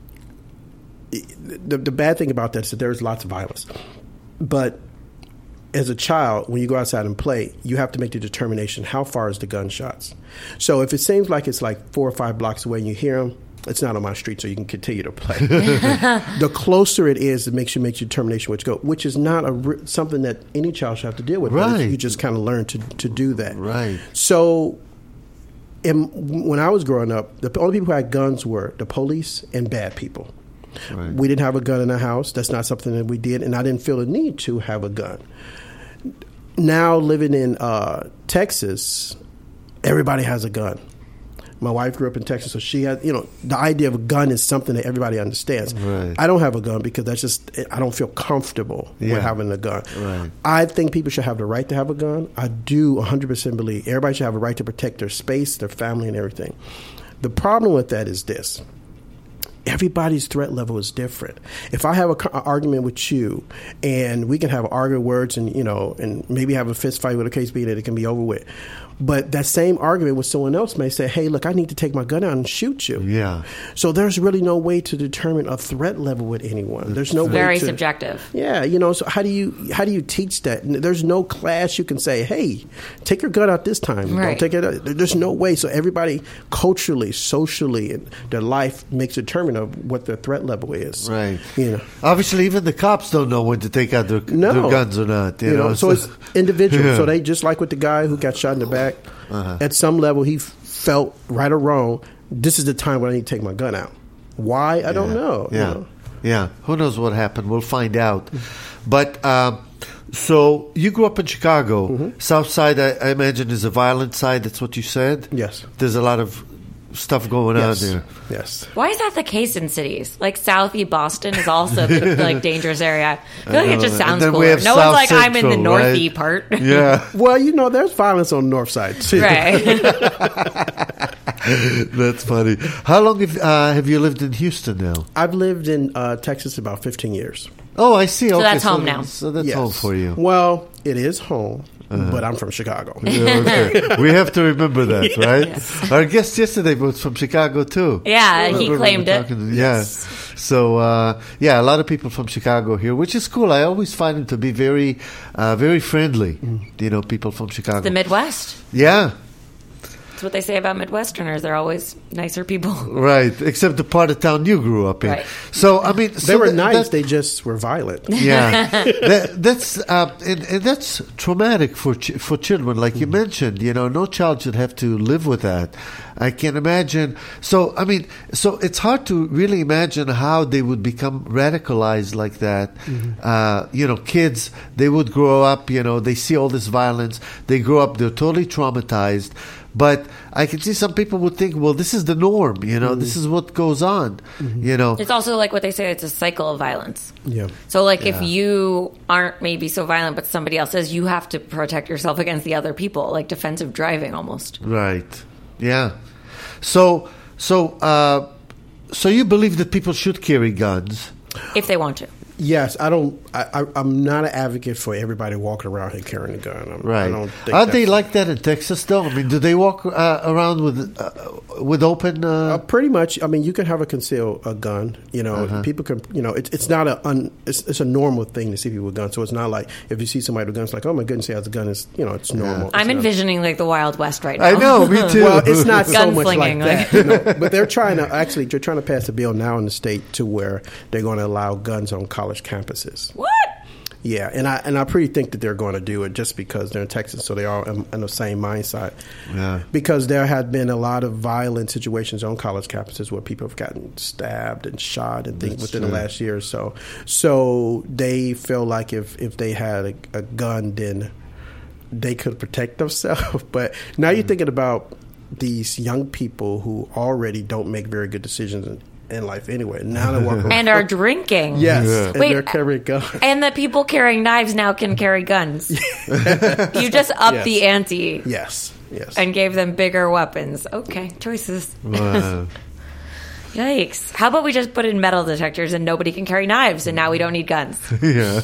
Speaker 5: the, the bad thing about that is that there's lots of violence. But as a child, when you go outside and play, you have to make the determination, how far is the gunshots? So if it seems like it's like four or five blocks away and you hear them, it's not on my street, so you can continue to play. The closer it is, it makes you make your determination which go, which is not a something that any child should have to deal with.
Speaker 3: Right.
Speaker 5: You just kind of learn to, to do that.
Speaker 3: Right.
Speaker 5: So in, when I was growing up, the only people who had guns were the police and bad people. Right. We didn't have a gun in the house. That's not something that we did, and I didn't feel the need to have a gun. Now living in uh, Texas, everybody has a gun. My wife grew up in Texas, so she had, you know, the idea of a gun is something that everybody understands. Right. I don't have a gun because that's just, I don't feel comfortable yeah. with having a gun. Right. I think people should have the right to have a gun. I do one hundred percent believe everybody should have a right to protect their space, their family, and everything. The problem with that is this. Everybody's threat level is different. If I have an argument with you, and we can have argument words, and you know, and maybe have a fist fight with a case being that it can be over with, but that same argument with someone else may say, "Hey, look, I need to take my gun out and shoot you." Yeah. So there's really no way to determine a threat level with anyone. There's no
Speaker 4: very
Speaker 5: way to,
Speaker 4: subjective.
Speaker 5: Yeah, you know. So how do you how do you teach that? There's no class you can say, "Hey, take your gun out this time."
Speaker 4: Right.
Speaker 5: Don't take it out. There's no way. So everybody, culturally, socially, and their life makes a determination of what their threat level is.
Speaker 3: Right.
Speaker 5: You know.
Speaker 3: Obviously, even the cops don't know when to take out their,
Speaker 5: no.
Speaker 3: their guns or not. You,
Speaker 5: you
Speaker 3: know,
Speaker 5: know, so, so it's individual.
Speaker 3: Yeah.
Speaker 5: So they just like with the guy who got shot in the back. Uh-huh. At some level, he f- felt right or wrong. This is the time when I need to take my gun out. Why? I
Speaker 3: yeah.
Speaker 5: don't know.
Speaker 3: Yeah.
Speaker 5: You know?
Speaker 3: Yeah. Who knows what happened? We'll find out. But um, so you grew up in Chicago. Mm-hmm. South Side, I, I imagine, is a violent side. That's what you said?
Speaker 5: Yes.
Speaker 3: There's a lot of stuff going
Speaker 5: yes.
Speaker 3: on there.
Speaker 5: Yes.
Speaker 4: Why is that the case in cities? Like Southie Boston is also a like dangerous area. I feel like it just sounds cooler. No
Speaker 3: South
Speaker 4: one's like,
Speaker 3: Central,
Speaker 4: I'm in the Northie
Speaker 3: right?
Speaker 4: part.
Speaker 3: Yeah.
Speaker 5: Well, you know, there's violence on the north side too.
Speaker 4: Right.
Speaker 3: That's funny. How long have, uh, have you lived in Houston now?
Speaker 5: I've lived in uh, Texas about fifteen years.
Speaker 3: Oh, I see.
Speaker 4: So
Speaker 3: okay,
Speaker 4: that's
Speaker 3: so
Speaker 4: home now.
Speaker 3: So that's
Speaker 5: yes.
Speaker 3: home for you.
Speaker 5: Well, it is home. Uh-huh. But I'm from Chicago.
Speaker 3: Yeah, okay. We have to remember that, right? Yes. Our guest yesterday was from Chicago, too.
Speaker 4: Yeah, he
Speaker 3: we
Speaker 4: claimed it.
Speaker 3: To, yeah. Yes. So, uh, yeah, a lot of people from Chicago here, which is cool. I always find them to be very, uh, very friendly, mm. you know, people from Chicago.
Speaker 4: The Midwest.
Speaker 3: Yeah.
Speaker 4: That's what they say about Midwesterners. They're always nicer people.
Speaker 3: Right, except the part of town you grew up in.
Speaker 4: Right.
Speaker 3: So, I mean...
Speaker 5: They
Speaker 3: so
Speaker 5: were
Speaker 3: that,
Speaker 5: nice,
Speaker 3: that,
Speaker 5: they just were violent.
Speaker 3: Yeah. that, that's uh, and, and that's traumatic for ch- for children. Like mm-hmm. you mentioned, you know, no child should have to live with that. I can imagine. So, I mean, so it's hard to really imagine how they would become radicalized like that. Mm-hmm. Uh, you know, kids, they would grow up, you know, they see all this violence. They grow up, they're totally traumatized. But I can see some people would think, well, this is the norm, you know, mm-hmm. this is what goes on, mm-hmm. you know.
Speaker 4: It's also like what they say, it's a cycle of violence.
Speaker 5: Yeah.
Speaker 4: So, like,
Speaker 3: yeah.
Speaker 4: if you aren't maybe so violent, but somebody else is, you have to protect yourself against the other people, like defensive driving almost.
Speaker 3: Right. Yeah. So, so, uh, so you believe that people should carry guns?
Speaker 4: If they want to.
Speaker 5: Yes, I don't. I, I, I'm not an advocate for everybody walking around here carrying a gun. I'm,
Speaker 3: right?
Speaker 5: I don't think
Speaker 3: Are they like that in Texas, though? I mean, do they walk uh, around with uh, with open? Uh...
Speaker 5: Uh, pretty much. I mean, you can have a concealed a gun. You know, uh-huh. people can. You know, it's it's not a un, it's, it's a normal thing to see people with guns. So it's not like if you see somebody with guns, like, oh my goodness, he has a gun. It's you know, it's normal.
Speaker 4: Yeah. I'm
Speaker 5: it's
Speaker 4: envisioning
Speaker 5: not,
Speaker 4: like the Wild West right now.
Speaker 3: I know, me too.
Speaker 5: Well, it's not so much like
Speaker 4: like.
Speaker 5: that. You know, but they're trying to actually they're trying to pass a bill now in the state to where they're going to allow guns on college campuses.
Speaker 4: What?
Speaker 5: Yeah, and I and I pretty think that they're going to do it just because they're in Texas, so they are in, in the same mindset.
Speaker 3: Yeah.
Speaker 5: Because there have been a lot of violent situations on college campuses where people have gotten stabbed and shot and things
Speaker 3: That's
Speaker 5: within
Speaker 3: true.
Speaker 5: the last year or so. So they feel like if, if they had a, a gun, then they could protect themselves. But now you're thinking about these young people who already don't make very good decisions in, in life anyway. Now they're walking
Speaker 4: And are drinking.
Speaker 5: Yes,
Speaker 3: Yeah.
Speaker 5: and
Speaker 4: Wait,
Speaker 5: they're carrying guns.
Speaker 4: And the people carrying knives now can carry guns. You just upped
Speaker 5: Yes.
Speaker 4: the ante
Speaker 5: Yes, yes.
Speaker 4: and gave them bigger weapons. Okay, choices.
Speaker 3: Wow.
Speaker 4: Yikes. How about we just put in metal detectors and nobody can carry knives and now we don't need guns?
Speaker 3: yeah.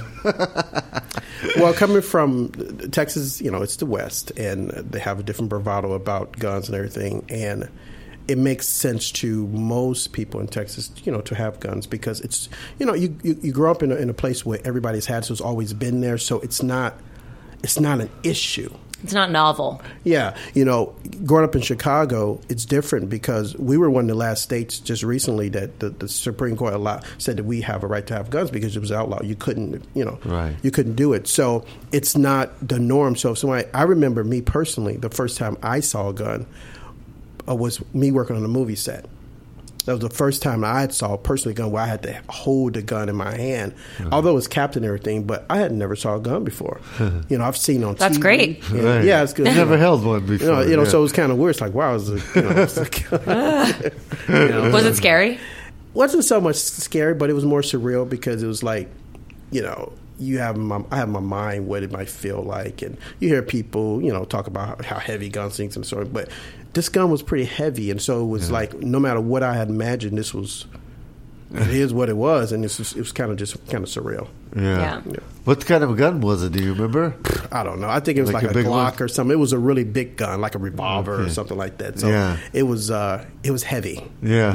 Speaker 5: Well, coming from Texas, you know, it's the West, and they have a different bravado about guns and everything, and it makes sense to most people in Texas, you know, to have guns because it's, you know, you, you, you grow up in a, in a place where everybody's had, so it's always been there, so it's not, it's not an issue.
Speaker 4: It's not novel.
Speaker 5: Yeah, you know, growing up in Chicago, it's different because we were one of the last states just recently that the, the Supreme Court allowed, said that we have a right to have guns because it was outlawed. You couldn't, you know,
Speaker 3: Right.
Speaker 5: you couldn't do it. So it's not the norm. So if somebody, I remember me personally, the first time I saw a gun uh, was me working on a movie set. That was the first time I had saw personally a gun where I had to hold the gun in my hand,
Speaker 3: Uh-huh.
Speaker 5: although it was capped and everything. But I had never saw a gun before. You know, I've seen on
Speaker 4: That's
Speaker 5: T V.
Speaker 4: great.
Speaker 5: Yeah,
Speaker 3: Right.
Speaker 5: yeah, it's good.
Speaker 3: I never held one before.
Speaker 5: You know, you know
Speaker 3: yeah.
Speaker 5: so it was kind of weird. It's like, wow, it was a, you know, it was a, you know,
Speaker 4: Was it scary?
Speaker 5: wasn't so much scary, but it was more surreal because it was like, you know, you have my, I have my mind what it might feel like, and you hear people, you know, talk about how heavy gun things and so on, but this gun was pretty heavy, and so it was
Speaker 3: Yeah.
Speaker 5: like no matter what I had imagined, this was it is what it was, and this was, it was kind of just kind of surreal.
Speaker 3: Yeah.
Speaker 4: Yeah.
Speaker 3: What kind of gun was it? Do you remember?
Speaker 5: I don't know. I think it was
Speaker 3: Like
Speaker 5: like,
Speaker 3: a
Speaker 5: a,
Speaker 3: big
Speaker 5: Glock
Speaker 3: one?
Speaker 5: or something. It was a really big gun, like a revolver or
Speaker 3: Okay.
Speaker 5: something like that. So
Speaker 3: Yeah.
Speaker 5: it was uh, it was heavy.
Speaker 3: Yeah.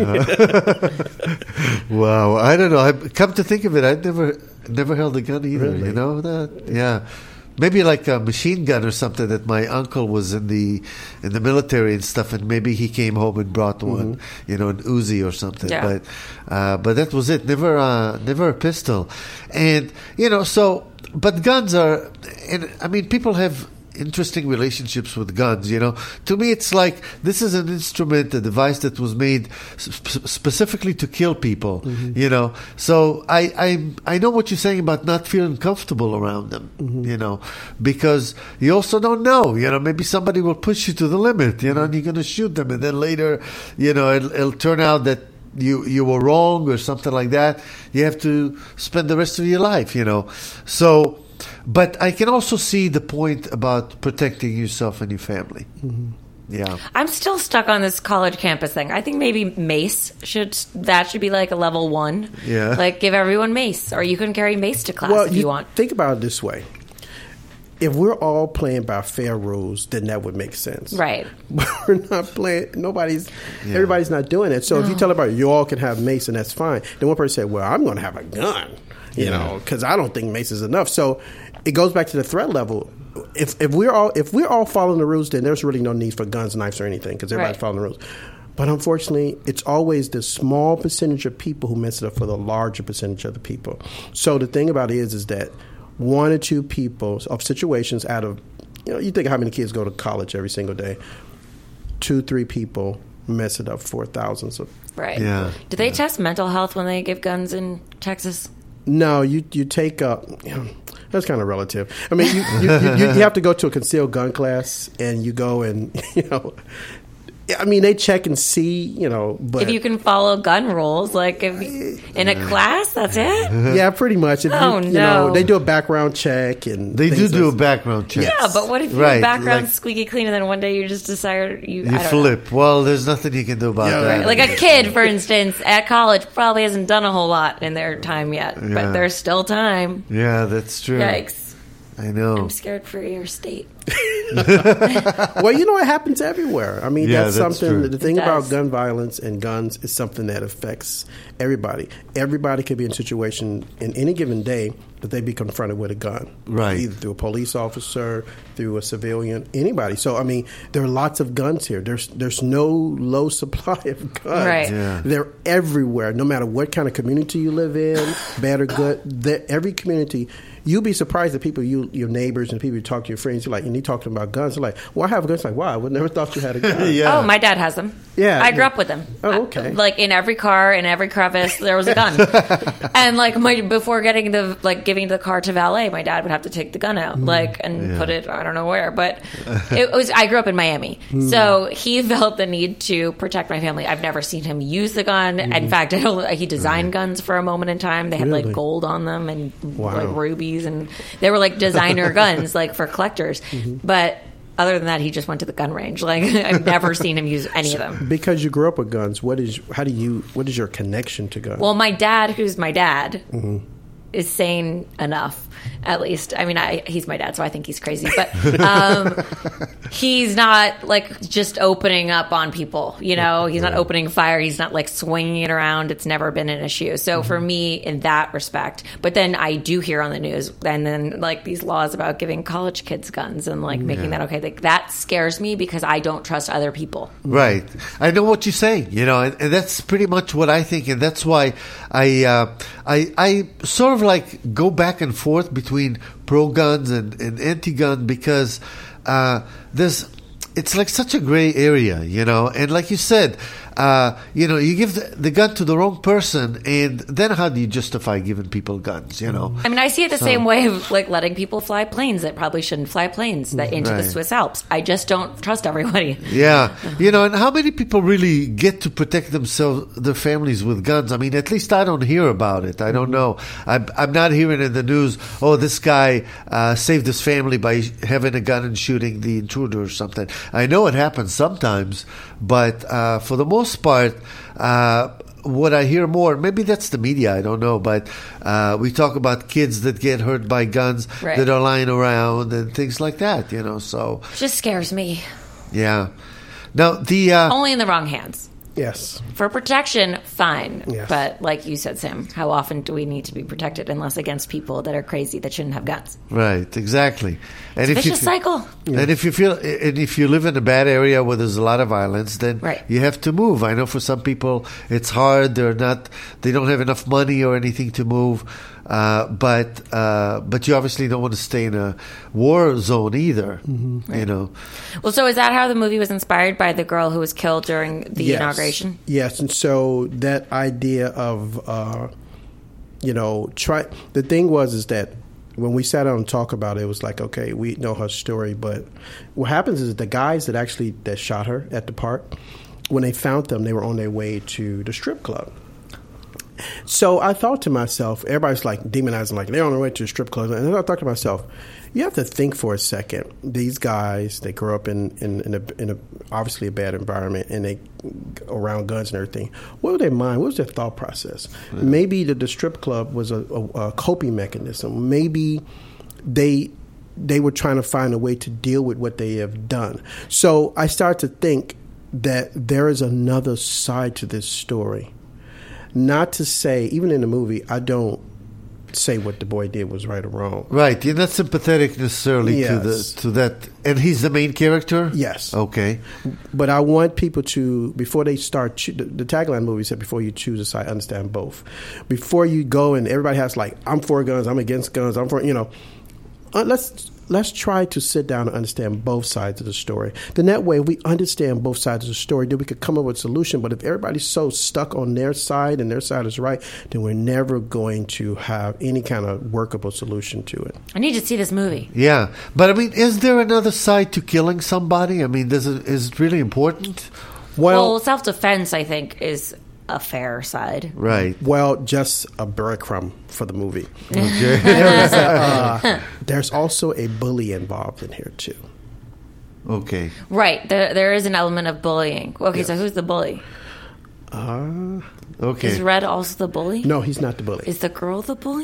Speaker 3: Wow. I don't know. I come to think of it, I never never held a gun either.
Speaker 5: Really?
Speaker 3: You know that? Yeah. Maybe like a machine gun or something that my uncle was in the in the military and stuff, and maybe he came home and brought one, you know, an Uzi or something.
Speaker 4: Yeah.
Speaker 3: But uh, but that was it. Never uh, never a pistol, and you know. So, but guns are, and I mean, people have interesting relationships with guns. You know, to me, it's like this is an instrument, a device that was made sp- specifically to kill people. You know, so I, I I know what you're saying about not feeling comfortable around them. You know, because you also don't know. You know, maybe somebody will push you to the limit. You know, and you're going to shoot them, and then later, you know, it'll, it'll turn out that you you were wrong or something like that. You have to spend the rest of your life. You know, so. But I can also see the point about protecting yourself and your family. Mm-hmm. Yeah.
Speaker 4: I'm still stuck on this college campus thing. I think maybe mace should that should be like a level one.
Speaker 3: Yeah.
Speaker 4: Like give everyone mace, or you can carry mace to class
Speaker 5: Well,
Speaker 4: if you, want.
Speaker 5: think about it this way: if we're all playing by fair rules, then that would make sense,
Speaker 4: Right.
Speaker 5: But we're not playing. Nobody's,
Speaker 3: Yeah.
Speaker 5: everybody's not doing it. So if you tell everybody you all can have mace and that's fine, then one person said, "Well, I'm going to have a gun," you
Speaker 3: Yeah.
Speaker 5: know, because I don't think mace is enough. So it goes back to the threat level. If if we're all if we're all following the rules, then there's really no need for guns, knives, or anything because everybody's
Speaker 4: Right.
Speaker 5: following the rules. But unfortunately, it's always the small percentage of people who mess it up for the larger percentage of the people. So the thing about it is, is that one or two people of situations out of, you know, you think how many kids go to college every single day, two, three people mess it up for thousands of.
Speaker 4: Right.
Speaker 3: Yeah.
Speaker 4: Do they test mental health when they give guns in Texas?
Speaker 5: No, you you take up. You know, that's kind of relative. I mean, you you, you you have to go to a concealed gun class, and you go and you know. I mean, they check and see, you know, but
Speaker 4: If you can follow gun rules, like if in a class, that's it.
Speaker 5: yeah, pretty much. If
Speaker 4: Oh,
Speaker 5: you, you know,
Speaker 4: no.
Speaker 5: they do a background check, and
Speaker 3: They do
Speaker 5: things
Speaker 3: do a
Speaker 5: like-
Speaker 3: background check.
Speaker 4: Yeah, but what if your
Speaker 3: Right,
Speaker 4: background's
Speaker 3: like-
Speaker 4: squeaky clean and then one day you just decide you,
Speaker 3: You
Speaker 4: I don't
Speaker 3: flip. Well, there's nothing you can do about
Speaker 5: Yeah,
Speaker 3: that.
Speaker 5: right.
Speaker 4: Like a kid, for instance, at college probably hasn't done a whole lot in their time yet,
Speaker 3: Yeah.
Speaker 4: but there's still time.
Speaker 3: Yeah, that's true.
Speaker 4: Yikes.
Speaker 3: I know.
Speaker 4: I'm scared for your state.
Speaker 5: Well, you know, it happens everywhere. I mean,
Speaker 3: Yeah,
Speaker 5: that's,
Speaker 3: that's
Speaker 5: something.
Speaker 3: true.
Speaker 5: The thing
Speaker 4: It
Speaker 5: about
Speaker 4: does.
Speaker 5: gun violence and guns is something that affects everybody. Everybody could be in a situation in any given day that they be confronted with a gun,
Speaker 3: Right.
Speaker 5: Either through a police officer, through a civilian, anybody. So, I mean, there are lots of guns here. There's there's no low supply of guns.
Speaker 4: Right.
Speaker 3: Yeah.
Speaker 5: They're everywhere, no matter what kind of community you live in, bad or good. They're- Every community. You'll be surprised at people, you, your neighbors and people you talk to, your friends, you're like, and you talk to them about guns, they're like, well, I have guns. Like, wow, I would never thought you had a gun.
Speaker 3: Yeah.
Speaker 4: Oh, my dad has them.
Speaker 5: Yeah.
Speaker 4: I grew up with them.
Speaker 5: Oh, okay.
Speaker 4: I- like in every car, in every crevice, there was a gun. And like my before getting the like giving the car to valet, my dad would have to take the gun out, like and
Speaker 3: Yeah.
Speaker 4: put it I don't know where, but it was. I grew up in Miami, so he felt the need to protect my family. I've never seen him use the gun. In fact, I don't. He designed guns for a moment in time. They had
Speaker 5: Really?
Speaker 4: like gold on them and
Speaker 5: Wow.
Speaker 4: like rubies, and they were like designer guns, like for collectors. But other than that, he just went to the gun range. Like I've never seen him use any of them.
Speaker 5: Because you grew up with guns, what is how do you what is your connection to guns?
Speaker 4: Well, my dad, who's my dad, is sane enough, at least. I mean, I, he's my dad, so I think he's crazy. But um, he's not, like, just opening up on people, you know? He's not opening fire. He's not, like, swinging it around. It's never been an issue. So for me, in that respect. But then I do hear on the news, and then, like, these laws about giving college kids guns and, like, making that okay. Like, that scares me because I don't trust other people.
Speaker 3: Right. I know what you're saying, you know, and, and that's pretty much what I think, and that's why I, uh, I, I sort of like go back and forth between pro guns and, and anti gun because uh, there's, it's like such a gray area, you know, and like you said, uh, you know, you give the, the gun to the wrong person, and then how do you justify giving people guns, you know?
Speaker 4: I mean, I see it the
Speaker 3: So-
Speaker 4: same way of like letting people fly planes that probably shouldn't fly planes that into the
Speaker 3: Right.
Speaker 4: Swiss Alps. I just don't trust everybody.
Speaker 3: Yeah, you know, and how many people really get to protect themselves, their families with guns? I mean, at least I don't hear about it. I don't know. I'm, I'm not hearing in the news, oh, this guy uh, saved his family by having a gun and shooting the intruder or something. I know it happens sometimes, but uh, for the most part, uh, what I hear more, maybe that's the media, I don't know, but uh, we talk about kids that get hurt by guns
Speaker 4: Right.
Speaker 3: that are lying around and things like that, you know, so,
Speaker 4: It just scares me.
Speaker 3: yeah. Now, the... Uh,
Speaker 4: Only in the wrong hands.
Speaker 5: Yes.
Speaker 4: For protection, fine.
Speaker 5: Yes.
Speaker 4: But like you said, Sam, how often do we need to be protected unless against people that are crazy that shouldn't have guns?
Speaker 3: Right, exactly. And if
Speaker 4: Vicious
Speaker 3: you,
Speaker 4: cycle.
Speaker 3: And if you feel, and if you live in a bad area where there's a lot of violence, then
Speaker 4: Right.
Speaker 3: you have to move. I know for some people it's hard; they're not, they don't have enough money or anything to move. Uh, but uh, but you obviously don't want to stay in a war zone either. You know,
Speaker 4: Well, so is that how the movie was inspired by the girl who was killed during the
Speaker 5: Yes.
Speaker 4: inauguration?
Speaker 5: Yes, and so that idea of, uh, you know, try. The thing was is that when we sat down and talked about it, it was like, okay, we know her story, but what happens is the guys that actually that shot her at the park, when they found them, they were on their way to the strip club. So I thought to myself, everybody's like demonizing, like they're on their way to a strip club. And then I thought to myself, you have to think for a second. These guys, they grew up in, in, in, a, in a obviously a bad environment, and they around guns and everything. What was their mind? What was their thought process? Yeah. Maybe the, the strip club was a, a, a coping mechanism. Maybe they they were trying to find a way to deal with what they have done. So I started to think that there is another side to this story. Not to say, even in the movie, I don't say what the boy did was right or wrong.
Speaker 3: right? You're not sympathetic necessarily
Speaker 5: Yes.
Speaker 3: to the to that, and he's the main character.
Speaker 5: Yes.
Speaker 3: Okay.
Speaker 5: But I want people to, before they start, cho- the, the tagline of the movie said, before you choose a side, understand both. Before you go and everybody has like, I'm for guns, I'm against guns, I'm for, you know, uh, let's let's try to sit down and understand both sides of the story. Then that way, if we understand both sides of the story, then we could come up with a solution. But if everybody's so stuck on their side and their side is right, then we're never going to have any kind of workable solution to it.
Speaker 4: I need to see this movie.
Speaker 3: Yeah, but I mean, is there another side to killing somebody? I mean, does it, is it really important?
Speaker 5: Well,
Speaker 4: Well, self-defense, I think, is a fair side.
Speaker 3: Right.
Speaker 5: well, just a breadcrumb for the movie.
Speaker 3: Okay.
Speaker 5: There's, uh, there's also a bully involved in here too.
Speaker 3: okay.
Speaker 4: Right. There, there is an element of bullying. Okay,
Speaker 5: Yes.
Speaker 4: so who's the bully?
Speaker 5: Uh,
Speaker 3: Okay.
Speaker 4: Is Red also the bully?
Speaker 5: no, he's not the bully.
Speaker 4: Is the girl the bully?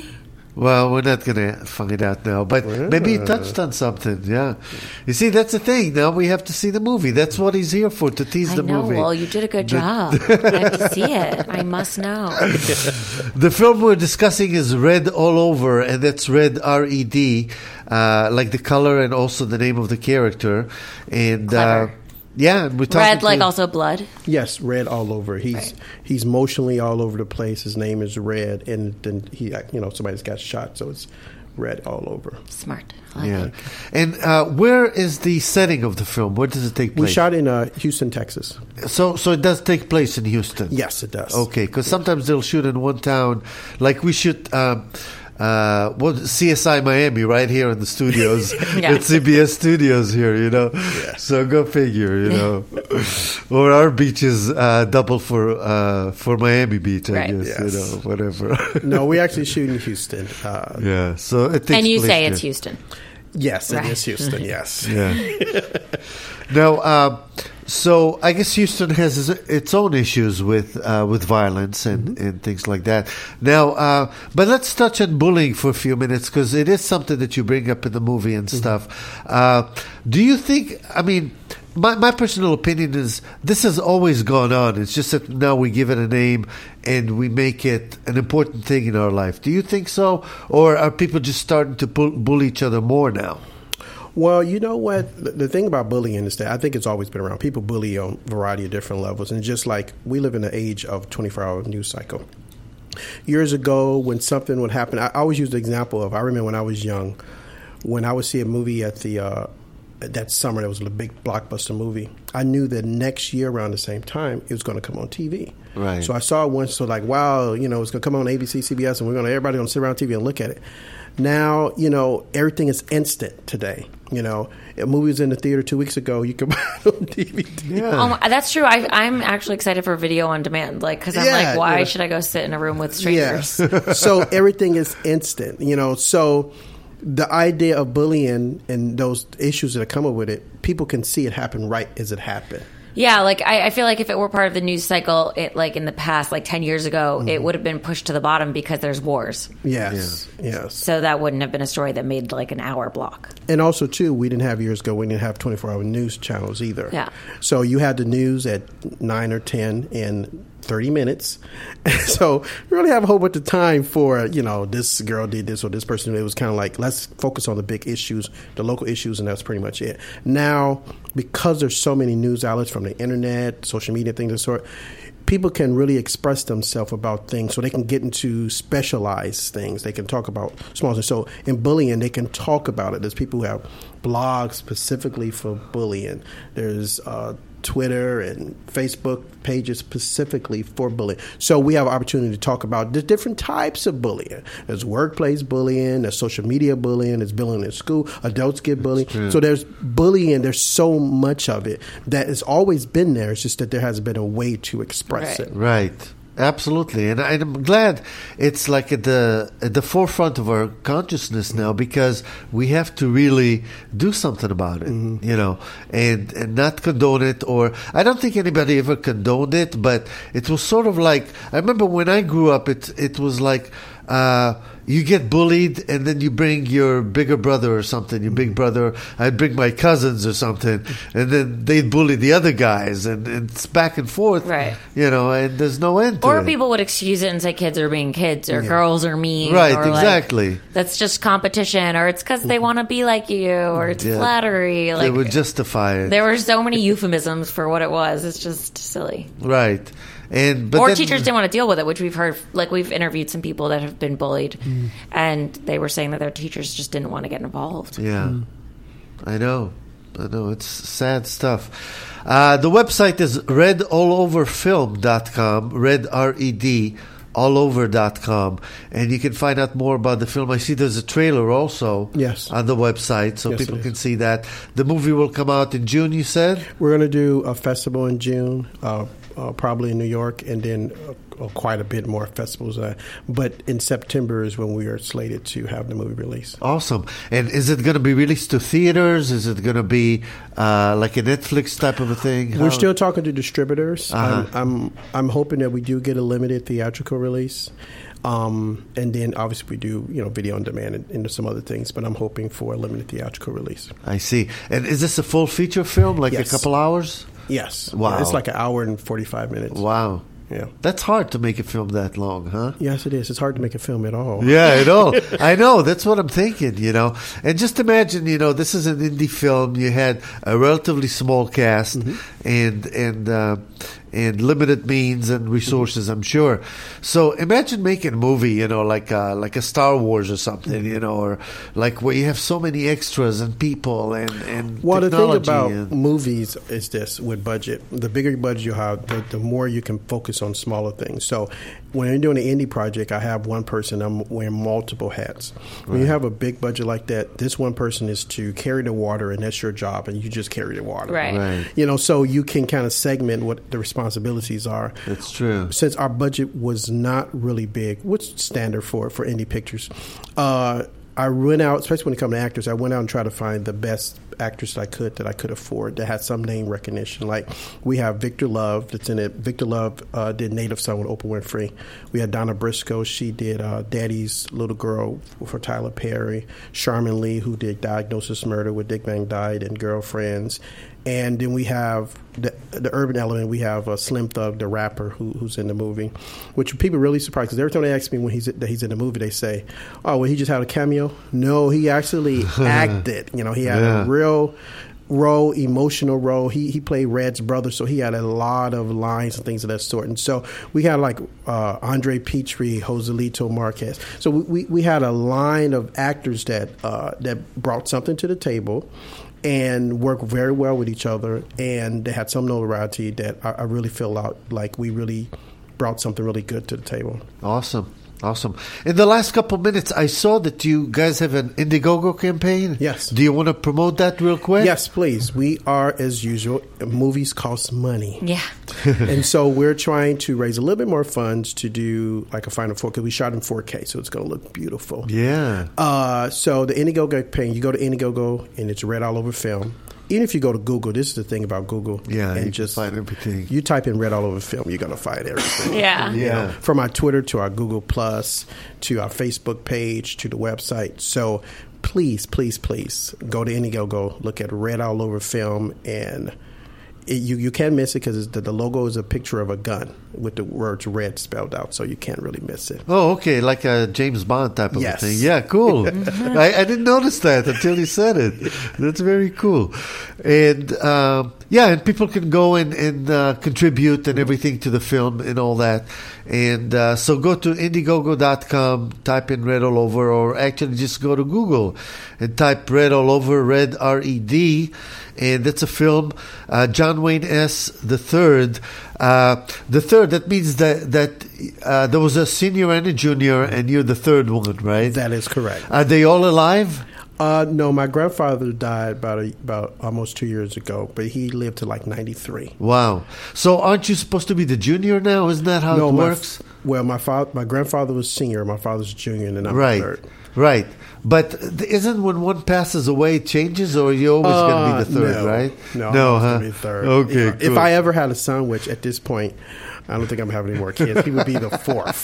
Speaker 3: Well, we're not going to find out now, but
Speaker 5: Yeah.
Speaker 3: maybe he touched on something. Yeah, you see, that's the thing. Now we have to see the movie. That's what he's here for, to tease
Speaker 4: I
Speaker 3: the
Speaker 4: know.
Speaker 3: movie.
Speaker 4: Well, you did a good job. I have to see it. I must know.
Speaker 3: The film we're discussing is Red All Over, and that's Red R E D, uh, like the color and also the name of the character. And uh,
Speaker 4: Clever.
Speaker 3: yeah, we're talking
Speaker 4: Red, like
Speaker 3: to-
Speaker 4: also blood.
Speaker 5: Yes, Red all over. He's
Speaker 4: Right.
Speaker 5: he's emotionally all over the place. His name is Red, and then he, you know, somebody's got shot, so it's Red all over.
Speaker 4: Smart. I like
Speaker 3: Yeah,
Speaker 4: it.
Speaker 3: and uh, where is the setting of the film? Where does it take
Speaker 5: We
Speaker 3: place?
Speaker 5: shot in uh, Houston, Texas.
Speaker 3: So, so it does take place in Houston.
Speaker 5: Yes, it does.
Speaker 3: Okay, because sometimes they'll shoot in one town, like we shoot. Um, uh, what C S I Miami right here in the studios
Speaker 4: Yeah.
Speaker 3: at C B S Studios here, you know. So go figure, you know. Or our beach is uh, double for uh, for Miami Beach, I
Speaker 4: Right.
Speaker 3: guess,
Speaker 5: Yes.
Speaker 3: you know, whatever.
Speaker 5: No, we actually shoot in Houston. Uh,
Speaker 3: Yeah, so it takes
Speaker 4: And you
Speaker 3: place
Speaker 4: say
Speaker 3: there.
Speaker 4: it's Houston.
Speaker 5: Yes, it
Speaker 4: Right.
Speaker 5: is Houston. Yes.
Speaker 3: Yeah. Now, uh, so I guess Houston has its- its own issues with uh, with violence and, and things like that. Now, uh, but let's touch on bullying for a few minutes because it is something that you bring up in the movie and stuff. Uh, do you think? I mean, my my personal opinion is this has always gone on. It's just that now we give it a name and we make it an important thing in our life. Do you think so, or are people just starting to bull- bully each other more now?
Speaker 5: Well, you know what? The, the thing about bullying is that I think it's always been around. People bully on a variety of different levels. And just like we live in the age of twenty-four hour news cycle. Years ago, when something would happen, I always use the example of, I remember when I was young, when I would see a movie at the, uh, that summer, there was a big blockbuster movie. I knew that next year around the same time, it was going to come on T V.
Speaker 3: Right.
Speaker 5: So I saw it once, so like, wow, you know, it's going to come on A B C, C B S, and we're going to, everybody going to sit around T V and look at it. Now, you know, everything is instant today. You know, a movie was in the theater two weeks ago. You can buy it on D V D.
Speaker 3: Yeah.
Speaker 4: Oh, my- that's true. I, I'm actually excited for video on demand, like because I'm
Speaker 5: Yeah,
Speaker 4: like, why
Speaker 5: yeah.
Speaker 4: should I go sit in a room with strangers?
Speaker 5: Yes. So everything is instant. You know, so the idea of bullying and those issues that come up with it, people can see it happen right as it happened.
Speaker 4: Yeah, like I, I feel like if it were part of the news cycle, it like in the past, like ten years ago,
Speaker 5: Mm-hmm.
Speaker 4: it would have been pushed to the bottom because there's wars.
Speaker 5: Yes. Yes.
Speaker 4: So that wouldn't have been a story that made like an hour block.
Speaker 5: And also, too, we didn't have years ago, we didn't have twenty-four hour news channels either.
Speaker 4: Yeah.
Speaker 5: So you had the news at nine or ten in thirty minutes. So you really have a whole bunch of time for, you know, this girl did this or this person. It was kind of like, let's focus on the big issues, the local issues, and that's pretty much it. Now, because there's so many news outlets from the internet, social media, things of the sort, people can really express themselves about things, so they can get into specialized things. They can talk about small things. So in bullying, they can talk about it. There's people who have blogs specifically for bullying. There's uh, Twitter and Facebook pages specifically for bullying. So we have an opportunity to talk about the different types of bullying. There's workplace bullying, there's social media bullying, there's bullying in school, adults get bullied. So there's bullying, there's so much of it that has always been there. It's just that there hasn't been a way to express
Speaker 4: Right.
Speaker 5: it.
Speaker 3: Right. Absolutely, and I'm glad it's like at the at the forefront of our consciousness now because we have to really do something about it, you know, and and not condone it. Or I don't think anybody ever condoned it, but it was sort of like I remember when I grew up, it it was like. Uh, you get bullied, and then you bring your bigger brother or something. Your big brother, I'd bring my cousins or something, and then they'd bully the other guys, and, and it's back and forth,
Speaker 4: Right.
Speaker 3: You know, and there's no end to
Speaker 4: Or
Speaker 3: it.
Speaker 4: people would excuse it and say kids are being kids or girls are mean.
Speaker 3: Right,
Speaker 4: or, like,
Speaker 3: exactly.
Speaker 4: that's just competition or it's because they want to be like you or it's
Speaker 3: Yeah.
Speaker 4: flattery. Like
Speaker 3: they would justify it,
Speaker 4: there were so many euphemisms for what it was. It's just silly.
Speaker 3: right? And but
Speaker 4: or
Speaker 3: then,
Speaker 4: teachers didn't want to deal with it, which we've heard. Like we've interviewed some people that have been bullied, and they were saying that their teachers just didn't want to get involved.
Speaker 3: Yeah, I know, I know. It's sad stuff. Uh, the website is red all over film dot com. Red R E D. all over dot com, and you can find out more about the film. I see there's a trailer also
Speaker 5: Yes.
Speaker 3: on the website, so
Speaker 5: Yes,
Speaker 3: people
Speaker 5: it is.
Speaker 3: can see that. The movie will come out in June, you said?
Speaker 5: We're going to do a festival in June, uh, uh, probably in New York, and then uh, uh, quite a bit more festivals. Uh, but in September is when we are slated to have the movie released.
Speaker 3: Awesome. And is it going to be released to theaters? Is it going to be uh, like a Netflix type of a thing?
Speaker 5: We're
Speaker 3: How-
Speaker 5: still talking to distribuitors.
Speaker 3: Uh-huh.
Speaker 5: I'm, I'm I'm hoping that we do get a limited theatrical release. Um, and then obviously we do, you know, video on demand and, and some other things, but I'm hoping for a limited theatrical release.
Speaker 3: I see. And is this a full feature film, like
Speaker 5: Yes.
Speaker 3: a couple hours?
Speaker 5: Yes.
Speaker 3: Wow.
Speaker 5: Yeah, it's like an hour and forty-five minutes.
Speaker 3: Wow.
Speaker 5: Yeah.
Speaker 3: That's hard to make a film that long, huh?
Speaker 5: Yes, it is. It's hard to make a film at all.
Speaker 3: Yeah, I know. I know. That's what I'm thinking, you know. And just imagine, you know, this is an indie film. You had a relatively small cast
Speaker 5: Mm-hmm.
Speaker 3: and and uh, and limited means and resources,
Speaker 5: Mm-hmm.
Speaker 3: I'm sure. So imagine making a movie, you know, like uh, like a Star Wars or something, you know, or like where you have so many extras and people and, and
Speaker 5: Well, the thing
Speaker 3: technology.
Speaker 5: about
Speaker 3: and,
Speaker 5: movies is this: with budget, the bigger budget you have, the, the more you can focus on smaller things. So, when you're doing an indie project, I have one person. I'm wearing multiple hats. When you have a big budget like that, this one person is to carry the water, and that's your job, and you just carry the water.
Speaker 4: Right.
Speaker 3: Right.
Speaker 5: You know, so you can kind of segment what the responsibilities are.
Speaker 3: That's true.
Speaker 5: Since our budget was not really big, what's standard for for indie pictures? Uh, I went out, especially when it comes to actors, I went out and tried to find the best actors that I could that I could afford that had some name recognition. Like we have Victor Love that's in it. Victor Love uh, did Native Son with Oprah Winfrey. We had Donna Briscoe. She did uh, Daddy's Little Girl for Tyler Perry. Sharman Lee, who did Diagnosis Murder with Dick Van Dyke and Girlfriends. And then we have the, the urban element. We have uh, Slim Thug, the rapper, who, who's in the movie, which people are really surprised because every time they ask me when he's that he's in the movie, they say, "Oh, well, he just had a cameo." No, he actually acted. You know, he had
Speaker 3: Yeah.
Speaker 5: a real role, emotional role. He he played Red's brother, so he had a lot of lines and things of that sort. And so we had like uh, Andre Petrie, Joselito Marquez. So we, we we had a line of actors that uh, that brought something to the table and work very well with each other, and they had some notoriety that I, I really feel out like we really brought something really good to the table.
Speaker 3: Awesome. Awesome. In the last couple minutes, I saw that you guys have an Indiegogo campaign.
Speaker 5: Yes.
Speaker 3: Do you want to promote that real quick?
Speaker 5: Yes, please. We are, as usual, movies cost money.
Speaker 4: Yeah.
Speaker 5: And so we're trying to raise a little bit more funds to do like a Final Four, because we shot in four K, so it's going to look beautiful.
Speaker 3: Yeah.
Speaker 5: Uh, so the Indiegogo campaign, you go to Indiegogo, and it's Red All Over Film. Even if you go to Google, this is the thing about Google.
Speaker 3: Yeah,
Speaker 5: and
Speaker 3: you
Speaker 5: just
Speaker 3: can find everything.
Speaker 5: You type in Red All Over Film, you're going to find everything.
Speaker 4: Yeah.
Speaker 5: You
Speaker 3: Yeah.
Speaker 5: know, from our Twitter to our Google Plus to our Facebook page to the website. So please, please, please go to Indiegogo, look at Red All Over Film, and it, you you can't miss it because the, the logo is a picture of a gun with the words red spelled out, so you can't really miss it.
Speaker 3: Oh, okay, like a James Bond type of
Speaker 5: Yes.
Speaker 3: a thing. Yeah, cool. I, I didn't notice that until you said it. That's very cool. And um, yeah, and people can go and, and uh, contribute and everything to the film and all that. And uh, so go to Indiegogo dot com, type in Red All Over, or actually just go to Google and type Red All Over, Red R E D. And that's a film. Uh, John Wayne S. the third. Uh, the third, that means that that uh, there was a senior and a junior, and you're the third one, right?
Speaker 5: That is correct.
Speaker 3: Are they all alive?
Speaker 5: Uh, no, my grandfather died about a, about almost two years ago, but he lived to like ninety-three.
Speaker 3: Wow. So aren't you supposed to be the junior now? Isn't that how
Speaker 5: no,
Speaker 3: it
Speaker 5: my,
Speaker 3: works?
Speaker 5: well, my father, my grandfather was senior, my father's junior, and then I'm
Speaker 3: Right.
Speaker 5: third.
Speaker 3: Right. But th- isn't when one passes away, it changes, or you're always going to be the third,
Speaker 5: Uh, no.
Speaker 3: right?
Speaker 5: No,
Speaker 3: no,
Speaker 5: I'm
Speaker 3: huh?
Speaker 5: gonna be third.
Speaker 3: Okay,
Speaker 5: You know, If
Speaker 3: cool.
Speaker 5: I ever had a son, which at this point, I don't think I'm having any more kids, he would be the fourth.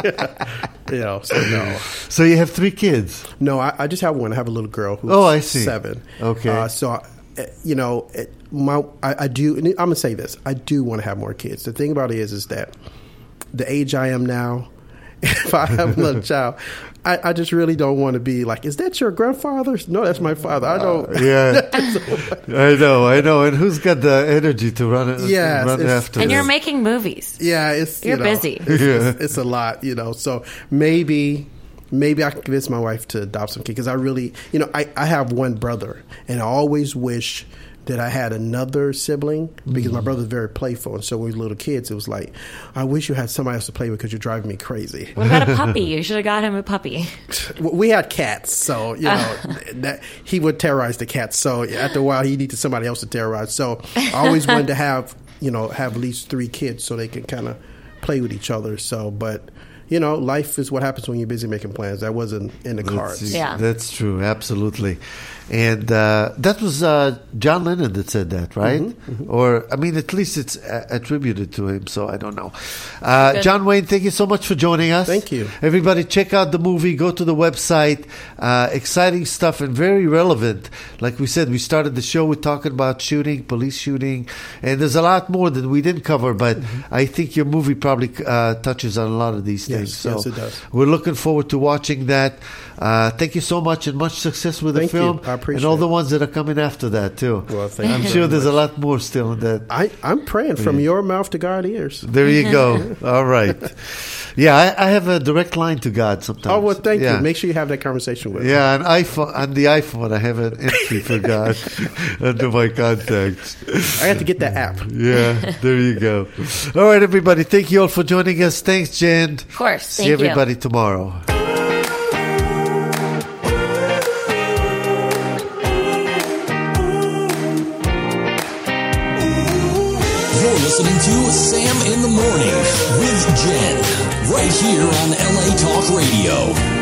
Speaker 5: you know, so no.
Speaker 3: So you have three kids.
Speaker 5: No, I, I just have one. I have a little girl who's
Speaker 3: Oh, I see.
Speaker 5: seven.
Speaker 3: Okay.
Speaker 5: Uh, so, uh, you know, it, my I, I do, and I'm going to say this. I do want to have more kids. The thing about it is, is that the age I am now, if I have another child, I, I just really don't want to be like, is that your grandfather? No, that's my father. I don't.
Speaker 3: Uh, Yeah. I know, I know. And who's got the energy to run it?
Speaker 5: Yes,
Speaker 3: run
Speaker 5: it's-
Speaker 3: after
Speaker 4: And
Speaker 3: them?
Speaker 4: you're making movies.
Speaker 5: Yeah, it's you
Speaker 4: You're
Speaker 5: know,
Speaker 4: busy.
Speaker 5: It's,
Speaker 3: Yeah.
Speaker 5: it's, it's a lot, you know. So maybe, maybe I can convince my wife to adopt some kids because I really, you know, I, I have one brother, and I always wish that I had another sibling because my brother's very playful, and so when we were little kids, it was like, I wish you had somebody else to play with because you're driving me crazy.
Speaker 4: What about a puppy? You should have got him a puppy.
Speaker 5: We had cats, so you know that he would terrorize the cats. So after a while, he needed somebody else to terrorize. So I always wanted to have, you know, have at least three kids so they can kind of play with each other. So, but you know, life is what happens when you're busy making plans. That wasn't in the cards.
Speaker 3: That's,
Speaker 4: Yeah.
Speaker 3: that's true, absolutely. And uh, that was uh, John Lennon that said that, right?
Speaker 5: Mm-hmm, mm-hmm.
Speaker 3: Or, I mean, at least it's a- attributed to him, so I don't know. Uh, John Wayne, thank you so much for joining us.
Speaker 5: Thank you.
Speaker 3: Everybody, check out the movie. Go to the website. Uh, exciting stuff and very relevant. Like we said, we started the show with talking about shooting, police shooting, and there's a lot more that we didn't cover, but mm-hmm. I think your movie probably uh, touches on a lot of these
Speaker 5: Yes,
Speaker 3: things. So
Speaker 5: yes, it does.
Speaker 3: We're looking forward to watching that. Uh, thank you so much, and much success with
Speaker 5: Thank
Speaker 3: the film.
Speaker 5: you. I appreciate
Speaker 3: and all
Speaker 5: it.
Speaker 3: the ones that are coming after that too.
Speaker 5: Well, thank
Speaker 3: I'm
Speaker 5: you
Speaker 3: sure
Speaker 5: very
Speaker 3: there's a
Speaker 5: much.
Speaker 3: lot more still in that.
Speaker 5: I, I'm praying from your mouth to God's ears.
Speaker 3: There you go. All right. Yeah, I, I have a direct line to God sometimes.
Speaker 5: Oh, well, thank
Speaker 3: yeah.
Speaker 5: you. Make sure you have that conversation with him.
Speaker 3: Yeah, on iPhone, on the iPhone, I have an entry for God under my contacts.
Speaker 5: I have to get that app.
Speaker 3: Yeah, there you go. All right, everybody. Thank you all for joining us. Thanks, Jen.
Speaker 4: Of course.
Speaker 3: See
Speaker 4: Thank you.
Speaker 3: everybody tomorrow.
Speaker 2: You're listening to Sam in the Morning with Jen, right here on L A Talk Radio.